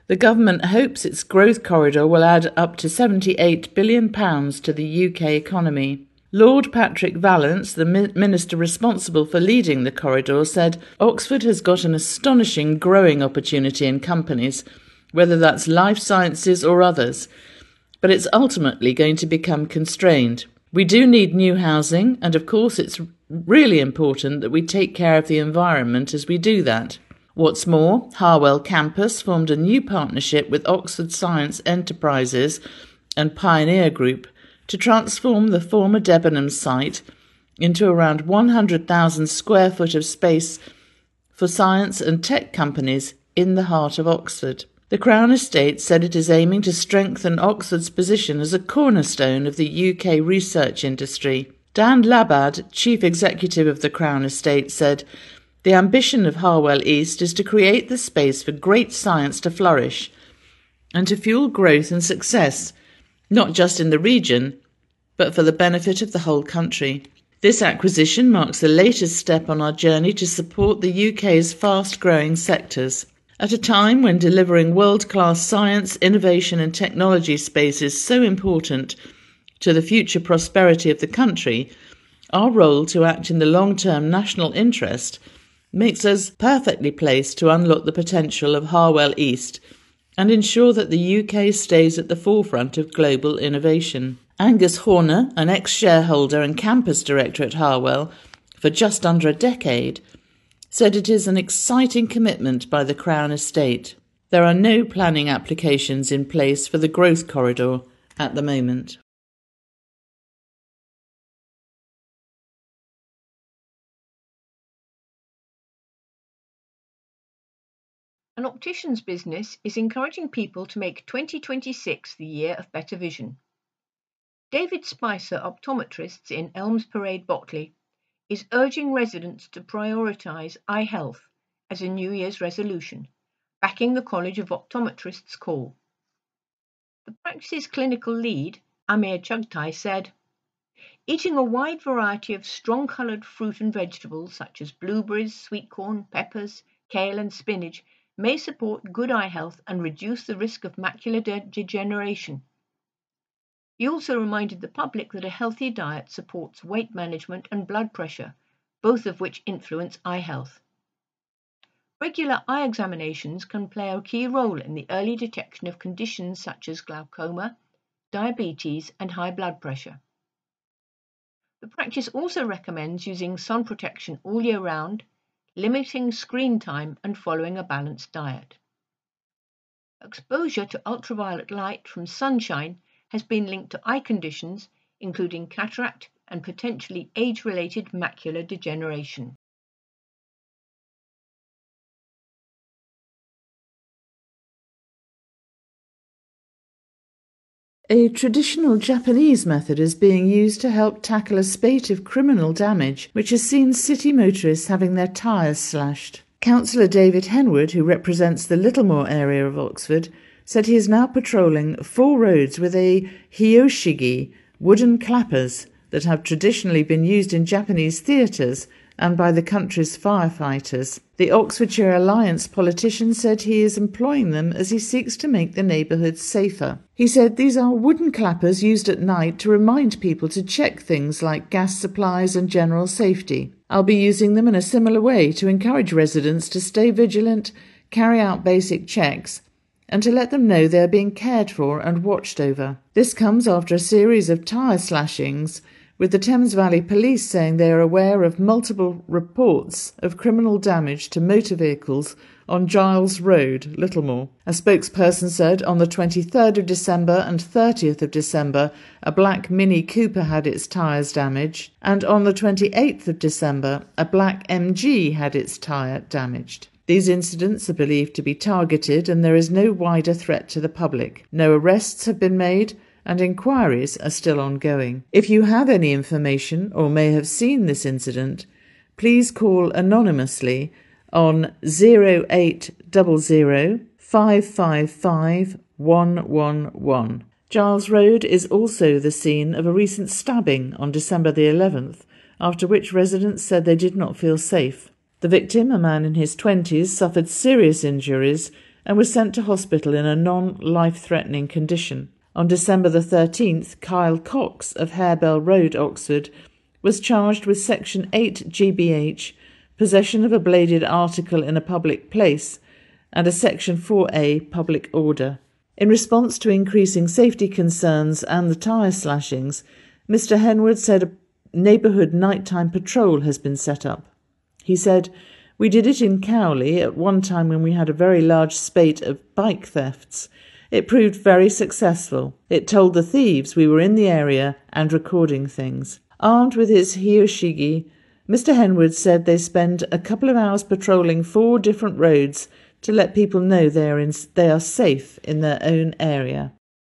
The government hopes its growth corridor will add up to £78 billion to the UK economy. Lord Patrick Vallance, the minister responsible for leading the corridor, said Oxford has got an astonishing growing opportunity in companies, whether that's life sciences or others, but it's ultimately going to become constrained. We do need new housing, and of course it's really important that we take care of the environment as we do that. What's more, Harwell Campus formed a new partnership with Oxford Science Enterprises and Pioneer Group to transform the former Debenham site into around 100,000 square foot of space for science and tech companies in the heart of Oxford. The Crown Estate said it is aiming to strengthen Oxford's position as a cornerstone of the UK research industry. Dan Labad, Chief Executive of the Crown Estate, said, "The ambition of Harwell East is to create the space for great science to flourish and to fuel growth and success, not just in the region, but for the benefit of the whole country." This acquisition marks the latest step on our journey to support the UK's fast-growing sectors. At a time when delivering world-class science, innovation and technology space is so important to the future prosperity of the country, our role to act in the long-term national interest makes us perfectly placed to unlock the potential of Harwell East and ensure that the UK stays at the forefront of global innovation. Angus Horner, an ex-shareholder and campus director at Harwell for just under a decade, said it is an exciting commitment by the Crown Estate. There are no planning applications in place for the growth corridor at the moment. An optician's business is encouraging people to make 2026 the year of better vision. David Spicer, optometrists in Elms Parade, Botley, is urging residents to prioritise eye health as a New Year's resolution, backing the College of Optometrists' call. The practice's clinical lead, Amir Chugtai, said, "Eating a wide variety of strong-coloured fruit and vegetables such as blueberries, sweet corn, peppers, kale and spinach may support good eye health and reduce the risk of macular degeneration." He also reminded the public that a healthy diet supports weight management and blood pressure, both of which influence eye health. Regular eye examinations can play a key role in the early detection of conditions such as glaucoma, diabetes, and high blood pressure. The practice also recommends using sun protection all year round, limiting screen time and following a balanced diet. Exposure to ultraviolet light from sunshine has been linked to eye conditions, including cataract and potentially age-related macular degeneration. A traditional Japanese method is being used to help tackle a spate of criminal damage which has seen city motorists having their tyres slashed. Councillor David Henwood, who represents the Littlemore area of Oxford, said he is now patrolling 4 roads with a hyoshigi, wooden clappers that have traditionally been used in Japanese theatres and by the country's firefighters. The Oxfordshire Alliance politician said he is employing them as he seeks to make the neighbourhood safer. He said these are wooden clappers used at night to remind people to check things like gas supplies and general safety. I'll be using them in a similar way to encourage residents to stay vigilant, carry out basic checks, and to let them know they are being cared for and watched over. This comes after a series of tyre slashings, with the Thames Valley Police saying they are aware of multiple reports of criminal damage to motor vehicles on Giles Road, Littlemore. A spokesperson said on the 23rd of December and 30th of December a black Mini Cooper had its tyres damaged, and on the 28th of December a black MG had its tyre damaged. These incidents are believed to be targeted and there is no wider threat to the public. No arrests have been made and inquiries are still ongoing. If you have any information or may have seen this incident, please call anonymously on 0800 555 111. Giles Road is also the scene of a recent stabbing on December the 11th, after which residents said they did not feel safe. The victim, a man in his 20s, suffered serious injuries and was sent to hospital in a non-life-threatening condition. On December the 13th, Kyle Cox of Harebell Road, Oxford, was charged with Section 8 GBH, possession of a bladed article in a public place, and a Section 4A public order. In response to increasing safety concerns and the tyre slashings, Mr. Henwood said a neighbourhood nighttime patrol has been set up. He said, "We did it in Cowley at one time when we had a very large spate of bike thefts. It proved very successful. It told the thieves we were in the area and recording things." Armed with his hioshigi, Mr. Henwood said they spend a couple of hours patrolling 4 different roads to let people know they are safe in their own area.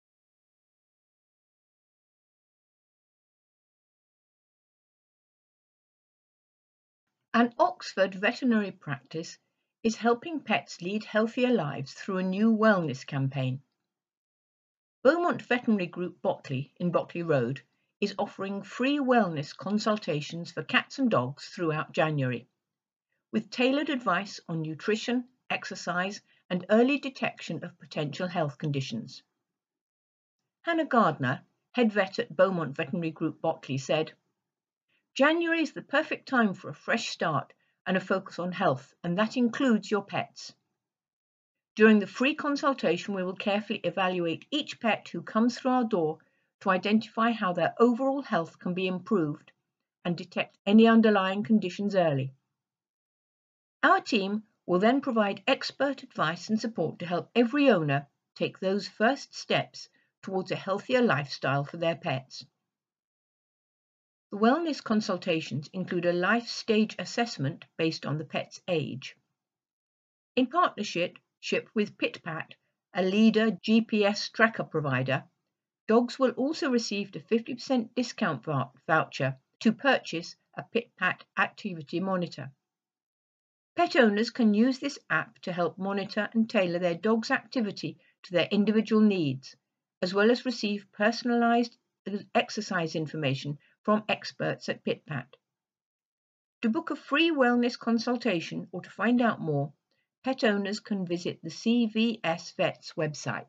An Oxford veterinary practice is helping pets lead healthier lives through a new wellness campaign. Beaumont Veterinary Group Botley in Botley Road is offering free wellness consultations for cats and dogs throughout January, with tailored advice on nutrition, exercise, and early detection of potential health conditions. Hannah Gardner, head vet at Beaumont Veterinary Group Botley, said, "January is the perfect time for a fresh start and a focus on health, and that includes your pets. During the free consultation, we will carefully evaluate each pet who comes through our door to identify how their overall health can be improved and detect any underlying conditions early. Our team will then provide expert advice and support to help every owner take those first steps towards a healthier lifestyle for their pets." The wellness consultations include a life stage assessment based on the pet's age. In partnership with PitPat, a leader GPS tracker provider, dogs will also receive a 50% discount voucher to purchase a PitPat activity monitor. Pet owners can use this app to help monitor and tailor their dog's activity to their individual needs, as well as receive personalized exercise information from experts at PitPat. To book a free wellness consultation or to find out more, pet owners can visit the CVS Vets website.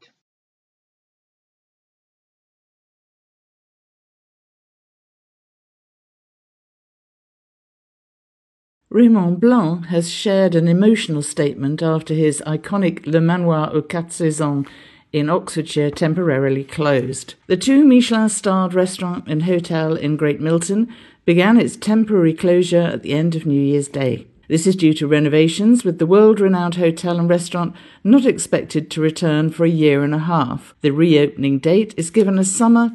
Raymond Blanc has shared an emotional statement after his iconic Le Manoir aux Quatre Saisons in Oxfordshire temporarily closed. The 2 Michelin-starred restaurant and hotel in Great Milton began its temporary closure at the end of New Year's Day. This is due to renovations, with the world-renowned hotel and restaurant not expected to return for a year and a half. The reopening date is given as summer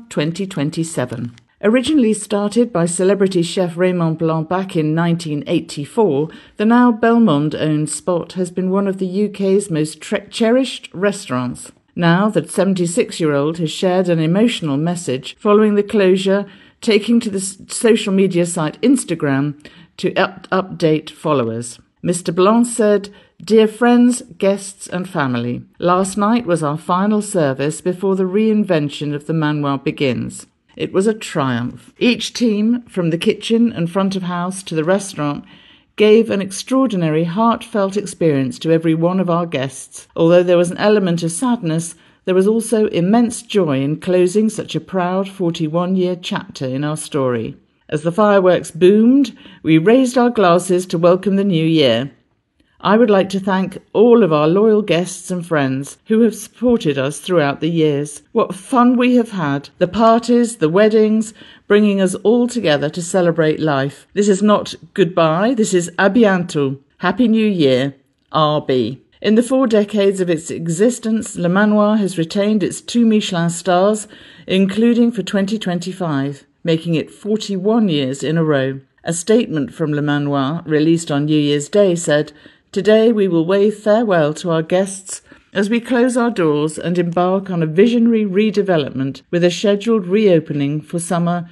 2027. Originally started by celebrity chef Raymond Blanc back in 1984, the now Belmond-owned spot has been one of the UK's most cherished restaurants. Now the 76-year-old has shared an emotional message following the closure, taking to the social media site Instagram to update followers. Mr. Blanc said, "Dear friends, guests and family, last night was our final service before the reinvention of the manoir begins. It was a triumph. Each team, from the kitchen and front of house to the restaurant, gave an extraordinary, heartfelt experience to every one of our guests. Although there was an element of sadness, there was also immense joy in closing such a proud 41-year chapter in our story. As the fireworks boomed, we raised our glasses to welcome the new year. I would like to thank all of our loyal guests and friends who have supported us throughout the years. What fun we have had, the parties, the weddings, bringing us all together to celebrate life. This is not goodbye, this is à bientôt. Happy New Year, RB." In the 4 decades of its existence, Le Manoir has retained its 2 Michelin stars, including for 2025, making it 41 years in a row. A statement from Le Manoir, released on New Year's Day, said, "Today we will wave farewell to our guests as we close our doors and embark on a visionary redevelopment with a scheduled reopening for summer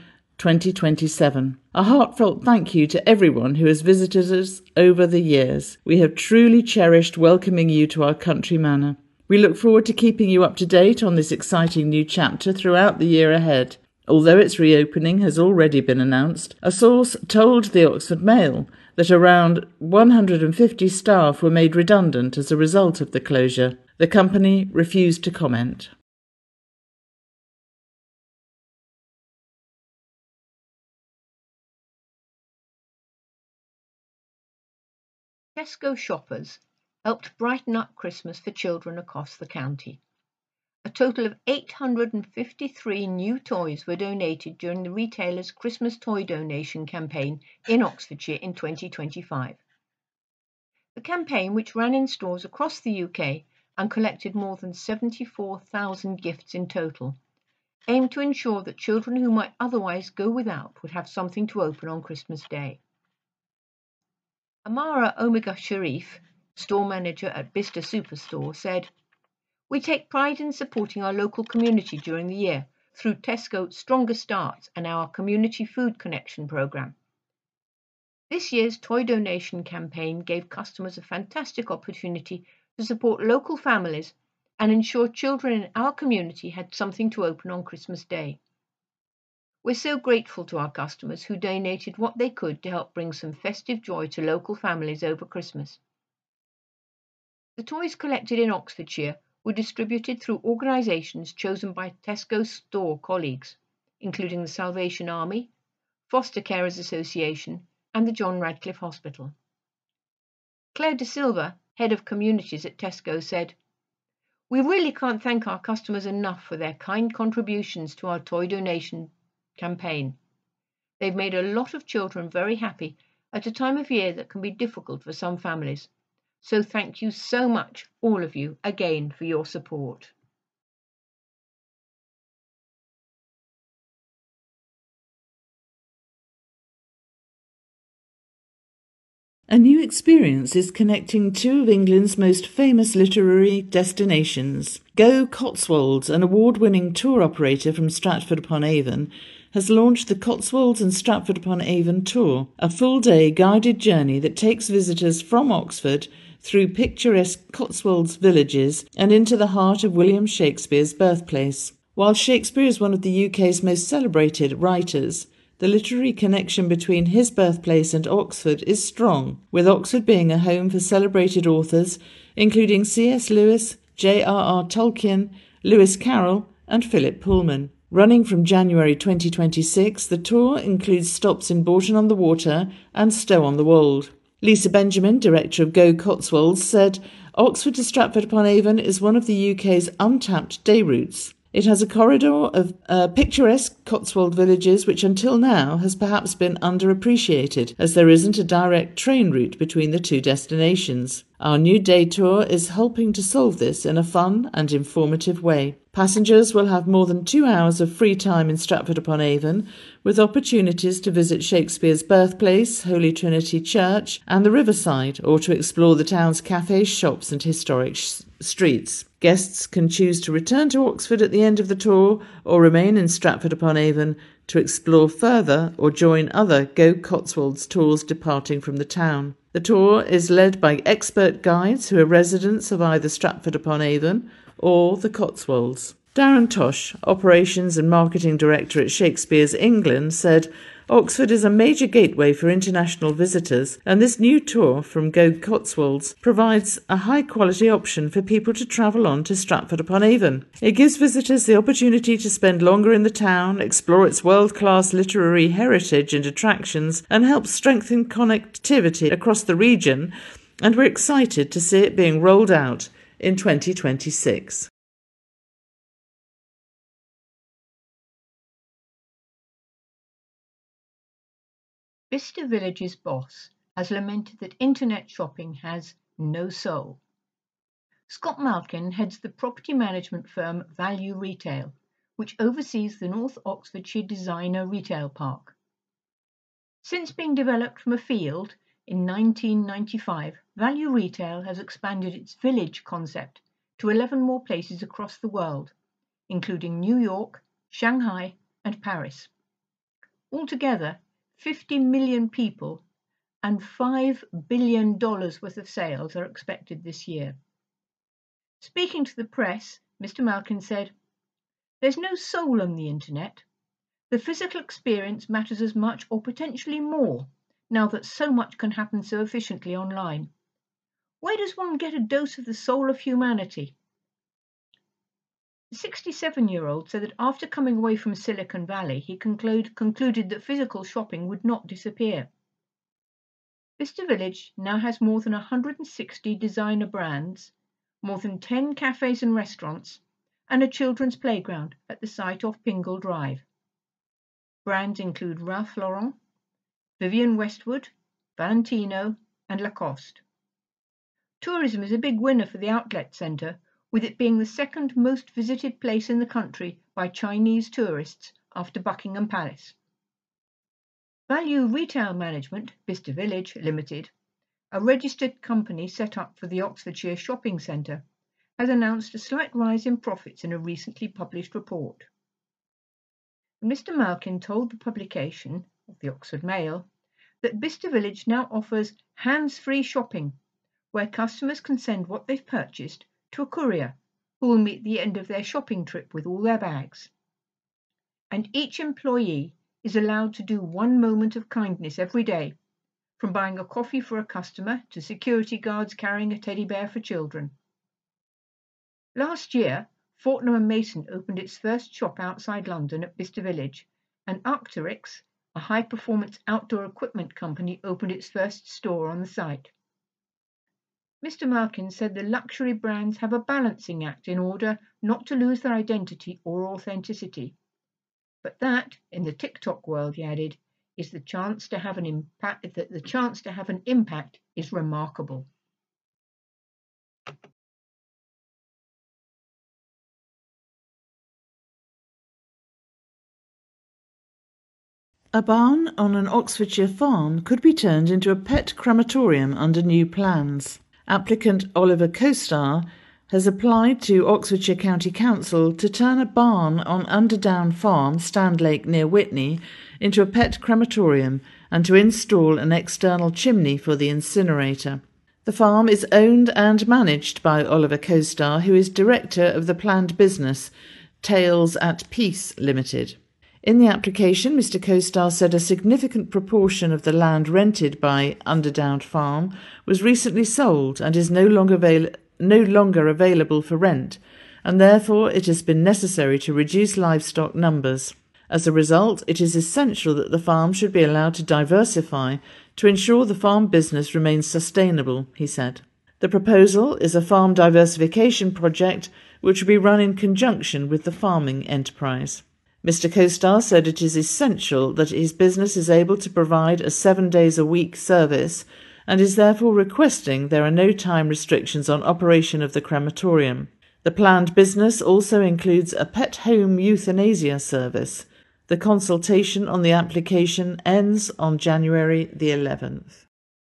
2027. A heartfelt thank you to everyone who has visited us over the years. We have truly cherished welcoming you to our country manor. We look forward to keeping you up to date on this exciting new chapter throughout the year ahead." Although its reopening has already been announced, a source told the Oxford Mail that around 150 staff were made redundant as a result of the closure. The company refused to comment. Tesco shoppers helped brighten up Christmas for children across the county. A total of 853 new toys were donated during the retailer's Christmas toy donation campaign in Oxfordshire in 2025. The campaign, which ran in stores across the UK and collected more than 74,000 gifts in total, aimed to ensure that children who might otherwise go without would have something to open on Christmas Day. Amara Omega Sharif, store manager at Bicester Superstore, said, "We take pride in supporting our local community during the year through Tesco Stronger Starts and our Community Food Connection programme. This year's toy donation campaign gave customers a fantastic opportunity to support local families and ensure children in our community had something to open on Christmas Day. We're so grateful to our customers who donated what they could to help bring some festive joy to local families over Christmas." The toys collected in Oxfordshire were distributed through organisations chosen by Tesco store colleagues, including the Salvation Army, Foster Carers Association and the John Radcliffe Hospital. Claire De Silva, head of communities at Tesco, said, "We really can't thank our customers enough for their kind contributions to our toy donation campaign. They've made a lot of children very happy at a time of year that can be difficult for some families. So thank you so much, all of you, again for your support." A new experience is connecting two of England's most famous literary destinations. Go Cotswolds, an award-winning tour operator from Stratford-upon-Avon, has launched the Cotswolds and Stratford-upon-Avon Tour, a full-day guided journey that takes visitors from Oxford through picturesque Cotswolds villages and into the heart of William Shakespeare's birthplace. While Shakespeare is one of the UK's most celebrated writers, the literary connection between his birthplace and Oxford is strong, with Oxford being a home for celebrated authors, including C.S. Lewis, J.R.R. Tolkien, Lewis Carroll and Philip Pullman. Running from January 2026, the tour includes stops in Bourton-on-the-Water and Stow-on-the-Wold. Lisa Benjamin, director of Go Cotswolds, said, "Oxford to Stratford-upon-Avon is one of the UK's untapped day routes. It has a corridor of picturesque Cotswold villages which until now has perhaps been underappreciated, as there isn't a direct train route between the two destinations. Our new day tour is helping to solve this in a fun and informative way. Passengers will have more than 2 hours of free time in Stratford-upon-Avon, with opportunities to visit Shakespeare's birthplace, Holy Trinity Church and the riverside, or to explore the town's cafes, shops and historic streets. Guests can choose to return to Oxford at the end of the tour or remain in Stratford-upon-Avon to explore further or join other Go Cotswolds tours departing from the town. The tour is led by expert guides who are residents of either Stratford-upon-Avon or the Cotswolds. Darren Tosh, Operations and Marketing Director at Shakespeare's England, said, "Oxford is a major gateway for international visitors, and this new tour from Go Cotswolds provides a high-quality option for people to travel on to Stratford-upon-Avon. It gives visitors the opportunity to spend longer in the town, explore its world-class literary heritage and attractions, and helps strengthen connectivity across the region, and we're excited to see it being rolled out in 2026. Bicester Village's boss has lamented that internet shopping has no soul. Scott Malkin heads the property management firm Value Retail, which oversees the North Oxfordshire Designer Retail Park. Since being developed from a field in 1995, Value Retail has expanded its village concept to 11 more places across the world, including New York, Shanghai and Paris. Altogether, 50 million people and $5 billion worth of sales are expected this year. Speaking to the press, Mr. Malkin said, "There's no soul on the internet. The physical experience matters as much or potentially more now that so much can happen so efficiently online. Where does one get a dose of the soul of humanity? The 67-year-old said that after coming away from Silicon Valley, he concluded that physical shopping would not disappear. Bicester Village now has more than 160 designer brands, more than 10 cafes and restaurants, and a children's playground at the site of Pingle Drive. Brands include Ralph Lauren, Vivienne Westwood, Valentino, and Lacoste. Tourism is a big winner for the outlet centre, with it being the second most visited place in the country by Chinese tourists after Buckingham Palace. Value Retail Management, Bicester Village Limited, a registered company set up for the Oxfordshire Shopping Centre, has announced a slight rise in profits in a recently published report. Mr. Malkin told the publication of the Oxford Mail that Bicester Village now offers hands-free shopping, where customers can send what they've purchased to a courier who will meet the end of their shopping trip with all their bags. And each employee is allowed to do one moment of kindness every day, from buying a coffee for a customer to security guards carrying a teddy bear for children. Last year, Fortnum & Mason opened its first shop outside London at Bicester Village, and Arc'teryx, a high-performance outdoor equipment company, opened its first store on the site. Mr. Malkin said the luxury brands have a balancing act in order not to lose their identity or authenticity. But that, in the TikTok world, he added, is the chance to have an impact is remarkable. A barn on an Oxfordshire farm could be turned into a pet crematorium under new plans. Applicant Oliver Costar has applied to Oxfordshire County Council to turn a barn on Underdown Farm, Standlake near Witney, into a pet crematorium and to install an external chimney for the incinerator. The farm is owned and managed by Oliver Costar, who is director of the planned business Tales at Peace Limited. In the application, Mr. Costar said a significant proportion of the land rented by Underdown Farm was recently sold and is no longer available for rent, and therefore it has been necessary to reduce livestock numbers. As a result, it is essential that the farm should be allowed to diversify to ensure the farm business remains sustainable, he said. The proposal is a farm diversification project which will be run in conjunction with the farming enterprise. Mr. Costar said it is essential that his business is able to provide a 7 days a week service and is therefore requesting there are no time restrictions on operation of the crematorium. The planned business also includes a pet home euthanasia service. The consultation on the application ends on January the 11th.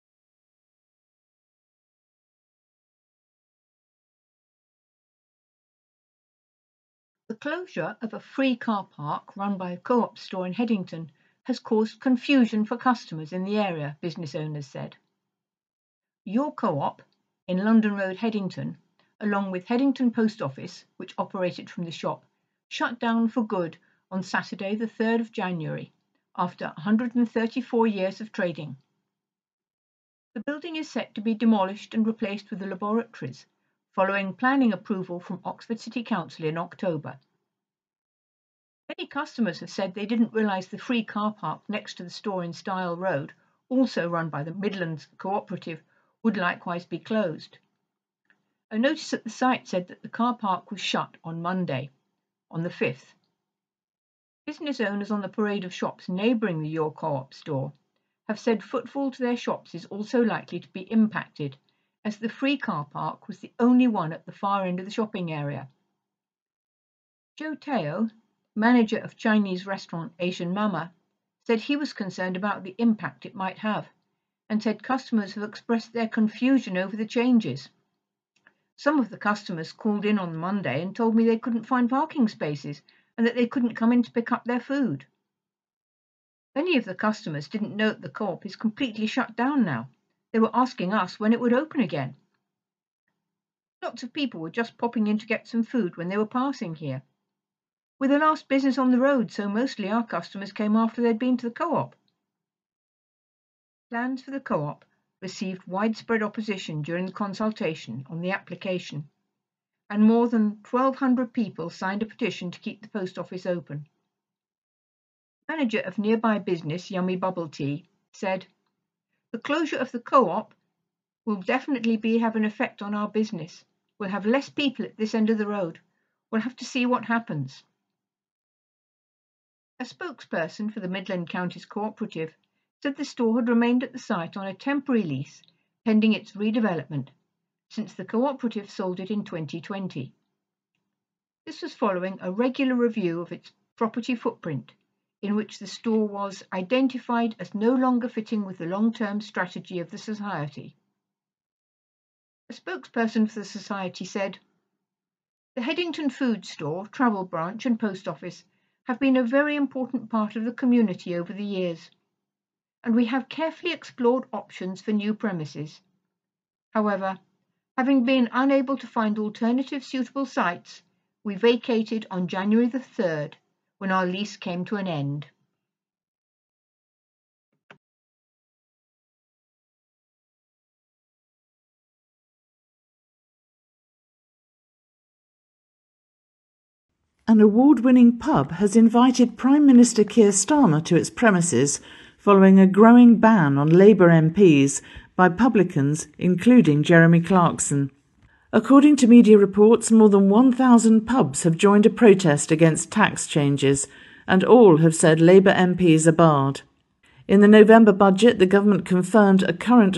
The closure of a free car park run by a co-op store in Headington has caused confusion for customers in the area, business owners said. Your Co-op in London Road, Headington, along with Headington Post Office, which operated from the shop, shut down for good on Saturday the 3rd of January, after 134 years of trading. The building is set to be demolished and replaced with the laboratories, following planning approval from Oxford City Council in October. Many customers have said they didn't realise the free car park next to the store in Stile Road, also run by the Midlands Cooperative, would likewise be closed. A notice at the site said that the car park was shut on Monday, on the 5th. Business owners on the parade of shops neighbouring the Your Co-op store have said footfall to their shops is also likely to be impacted, as the free car park was the only one at the far end of the shopping area. Joe Teo, manager of Chinese restaurant Asian Mama, said he was concerned about the impact it might have, and said customers have expressed their confusion over the changes. Some of the customers called in on Monday and told me they couldn't find parking spaces and that they couldn't come in to pick up their food. Many of the customers didn't know that the co-op is completely shut down now. They were asking us when it would open again. Lots of people were just popping in to get some food when they were passing here. We're the last business on the road, so mostly our customers came after they'd been to the co-op. Plans for the co-op received widespread opposition during the consultation on the application, and more than 1,200 people signed a petition to keep the post office open. Manager of nearby business Yummy Bubble Tea said, "The closure of the co-op will definitely have an effect on our business. We'll have less people at this end of the road. We'll have to see what happens." A spokesperson for the Midland Counties Cooperative said the store had remained at the site on a temporary lease pending its redevelopment since the cooperative sold it in 2020. This was following a regular review of its property footprint, in which the store was identified as no longer fitting with the long-term strategy of the society. A spokesperson for the society said, "The Headington Food Store, Travel Branch and Post Office have been a very important part of the community over the years, and we have carefully explored options for new premises. However, having been unable to find alternative suitable sites, we vacated on January the 3rd, when our lease came to an end." An award-winning pub has invited Prime Minister Keir Starmer to its premises following a growing ban on Labour MPs by publicans, including Jeremy Clarkson. According to media reports, more than 1,000 pubs have joined a protest against tax changes, and all have said Labour MPs are barred. In the November budget, the government confirmed a current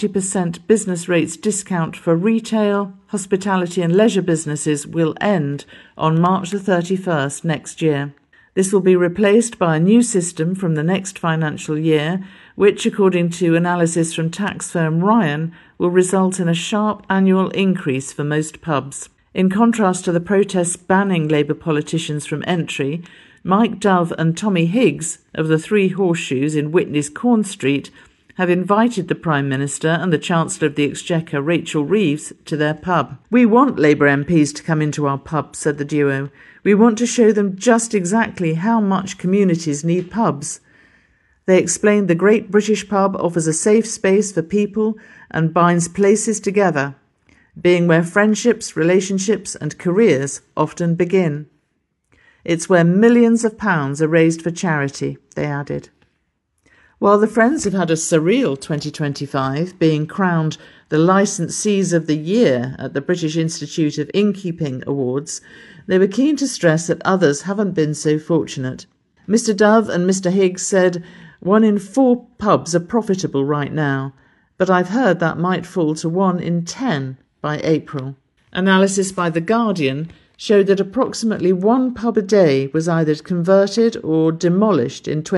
40% business rates discount for retail, hospitality and leisure businesses will end on March the 31st next year. This will be replaced by a new system from the next financial year, which, according to analysis from tax firm Ryan, will result in a sharp annual increase for most pubs. In contrast to the protests banning Labour politicians from entry, Mike Dove and Tommy Higgs of the Three Horseshoes in Witney's Corn Street have invited the Prime Minister and the Chancellor of the Exchequer, Rachel Reeves, to their pub. "We want Labour MPs to come into our pub," said the duo. "We want to show them just exactly how much communities need pubs." They explained the Great British Pub offers a safe space for people and binds places together, being where friendships, relationships and careers often begin. "It's where millions of pounds are raised for charity," they added. While the Friends have had a surreal 2025, being crowned the Licensees of the Year at the British Institute of Innkeeping Awards, they were keen to stress that others haven't been so fortunate. Mr Dove and Mr Higgs said, "1 in 4 pubs are profitable right now, but I've heard that might fall to 1 in 10 by April." Analysis by The Guardian showed that approximately 1 pub a day was either converted or demolished in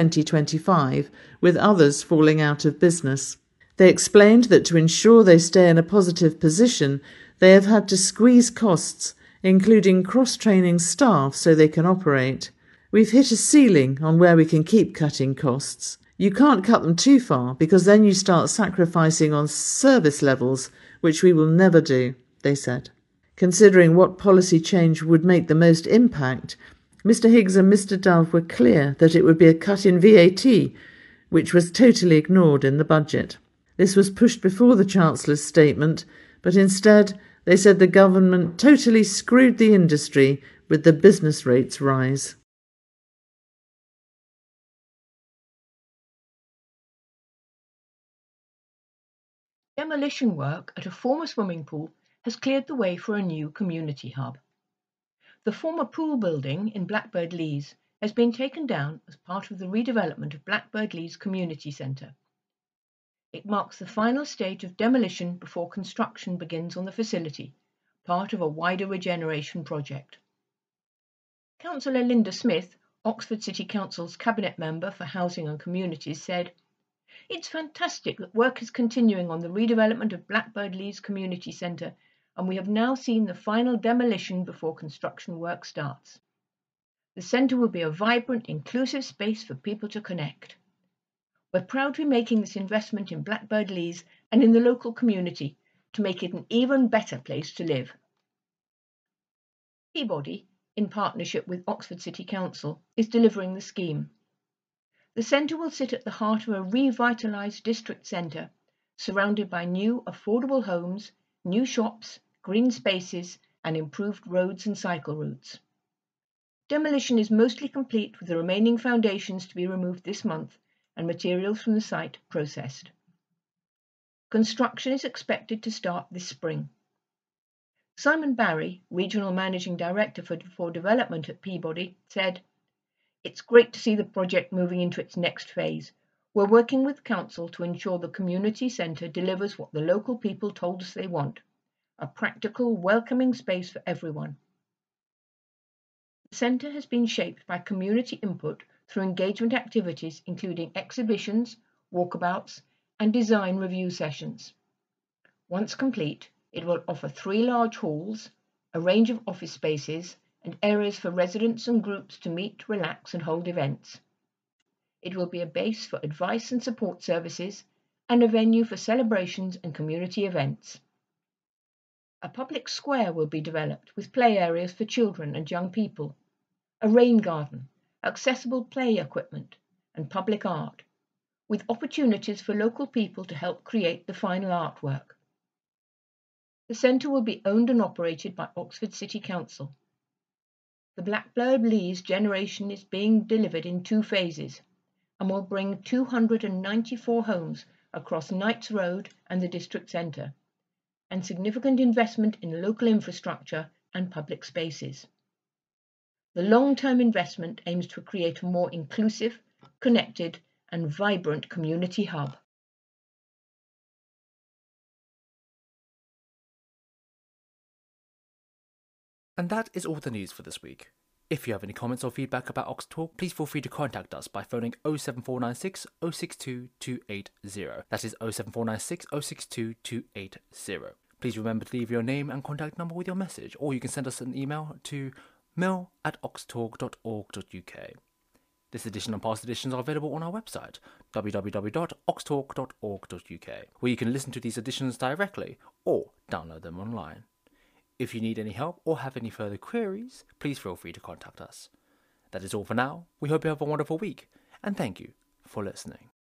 2025, with others falling out of business. They explained that to ensure they stay in a positive position, they have had to squeeze costs, including cross-training staff so they can operate. "We've hit a ceiling on where we can keep cutting costs. You can't cut them too far because then you start sacrificing on service levels, which we will never do," they said. Considering what policy change would make the most impact, Mr Higgs and Mr Dove were clear that it would be a cut in VAT, which was totally ignored in the budget. This was pushed before the Chancellor's statement, but instead they said the government totally screwed the industry with the business rates rise. Demolition work at a former swimming pool has cleared the way for a new community hub. The former pool building in Blackbird Leys has been taken down as part of the redevelopment of Blackbird Leys Community Centre. It marks the final stage of demolition before construction begins on the facility, part of a wider regeneration project. Councillor Linda Smith, Oxford City Council's Cabinet Member for Housing and Communities, said, "It's fantastic that work is continuing on the redevelopment of Blackbird Leys Community Centre, and we have now seen the final demolition before construction work starts. The centre will be a vibrant, inclusive space for people to connect. We're proud to be making this investment in Blackbird Leys and in the local community to make it an even better place to live." Peabody, in partnership with Oxford City Council, is delivering the scheme. The centre will sit at the heart of a revitalised district centre, surrounded by new affordable homes, new shops, green spaces and improved roads and cycle routes. Demolition is mostly complete, with the remaining foundations to be removed this month and materials from the site processed. Construction is expected to start this spring. Simon Barry, Regional Managing Director for Development at Peabody, said, "It's great to see the project moving into its next phase. We're working with Council to ensure the community centre delivers what the local people told us they want, a practical, welcoming space for everyone." The centre has been shaped by community input through engagement activities including exhibitions, walkabouts, and design review sessions. Once complete, it will offer 3 large halls, a range of office spaces, and areas for residents and groups to meet, relax, and hold events. It will be a base for advice and support services and a venue for celebrations and community events. A public square will be developed with play areas for children and young people, a rain garden, accessible play equipment, and public art, with opportunities for local people to help create the final artwork. The centre will be owned and operated by Oxford City Council. The Blackbird Leys generation is being delivered in 2 phases and will bring 294 homes across Knights Road and the district centre, and significant investment in local infrastructure and public spaces. The long-term investment aims to create a more inclusive, connected, and vibrant community hub. And that is all the news for this week. If you have any comments or feedback about Ox Talk, please feel free to contact us by phoning 07496 062 280. That is 07496 062 280. Please remember to leave your name and contact number with your message, or you can send us an email to mail@oxtalk.org.uk. This edition and past editions are available on our website, www.oxtalk.org.uk, where you can listen to these editions directly or download them online. If you need any help or have any further queries, please feel free to contact us. That is all for now. We hope you have a wonderful week, and thank you for listening.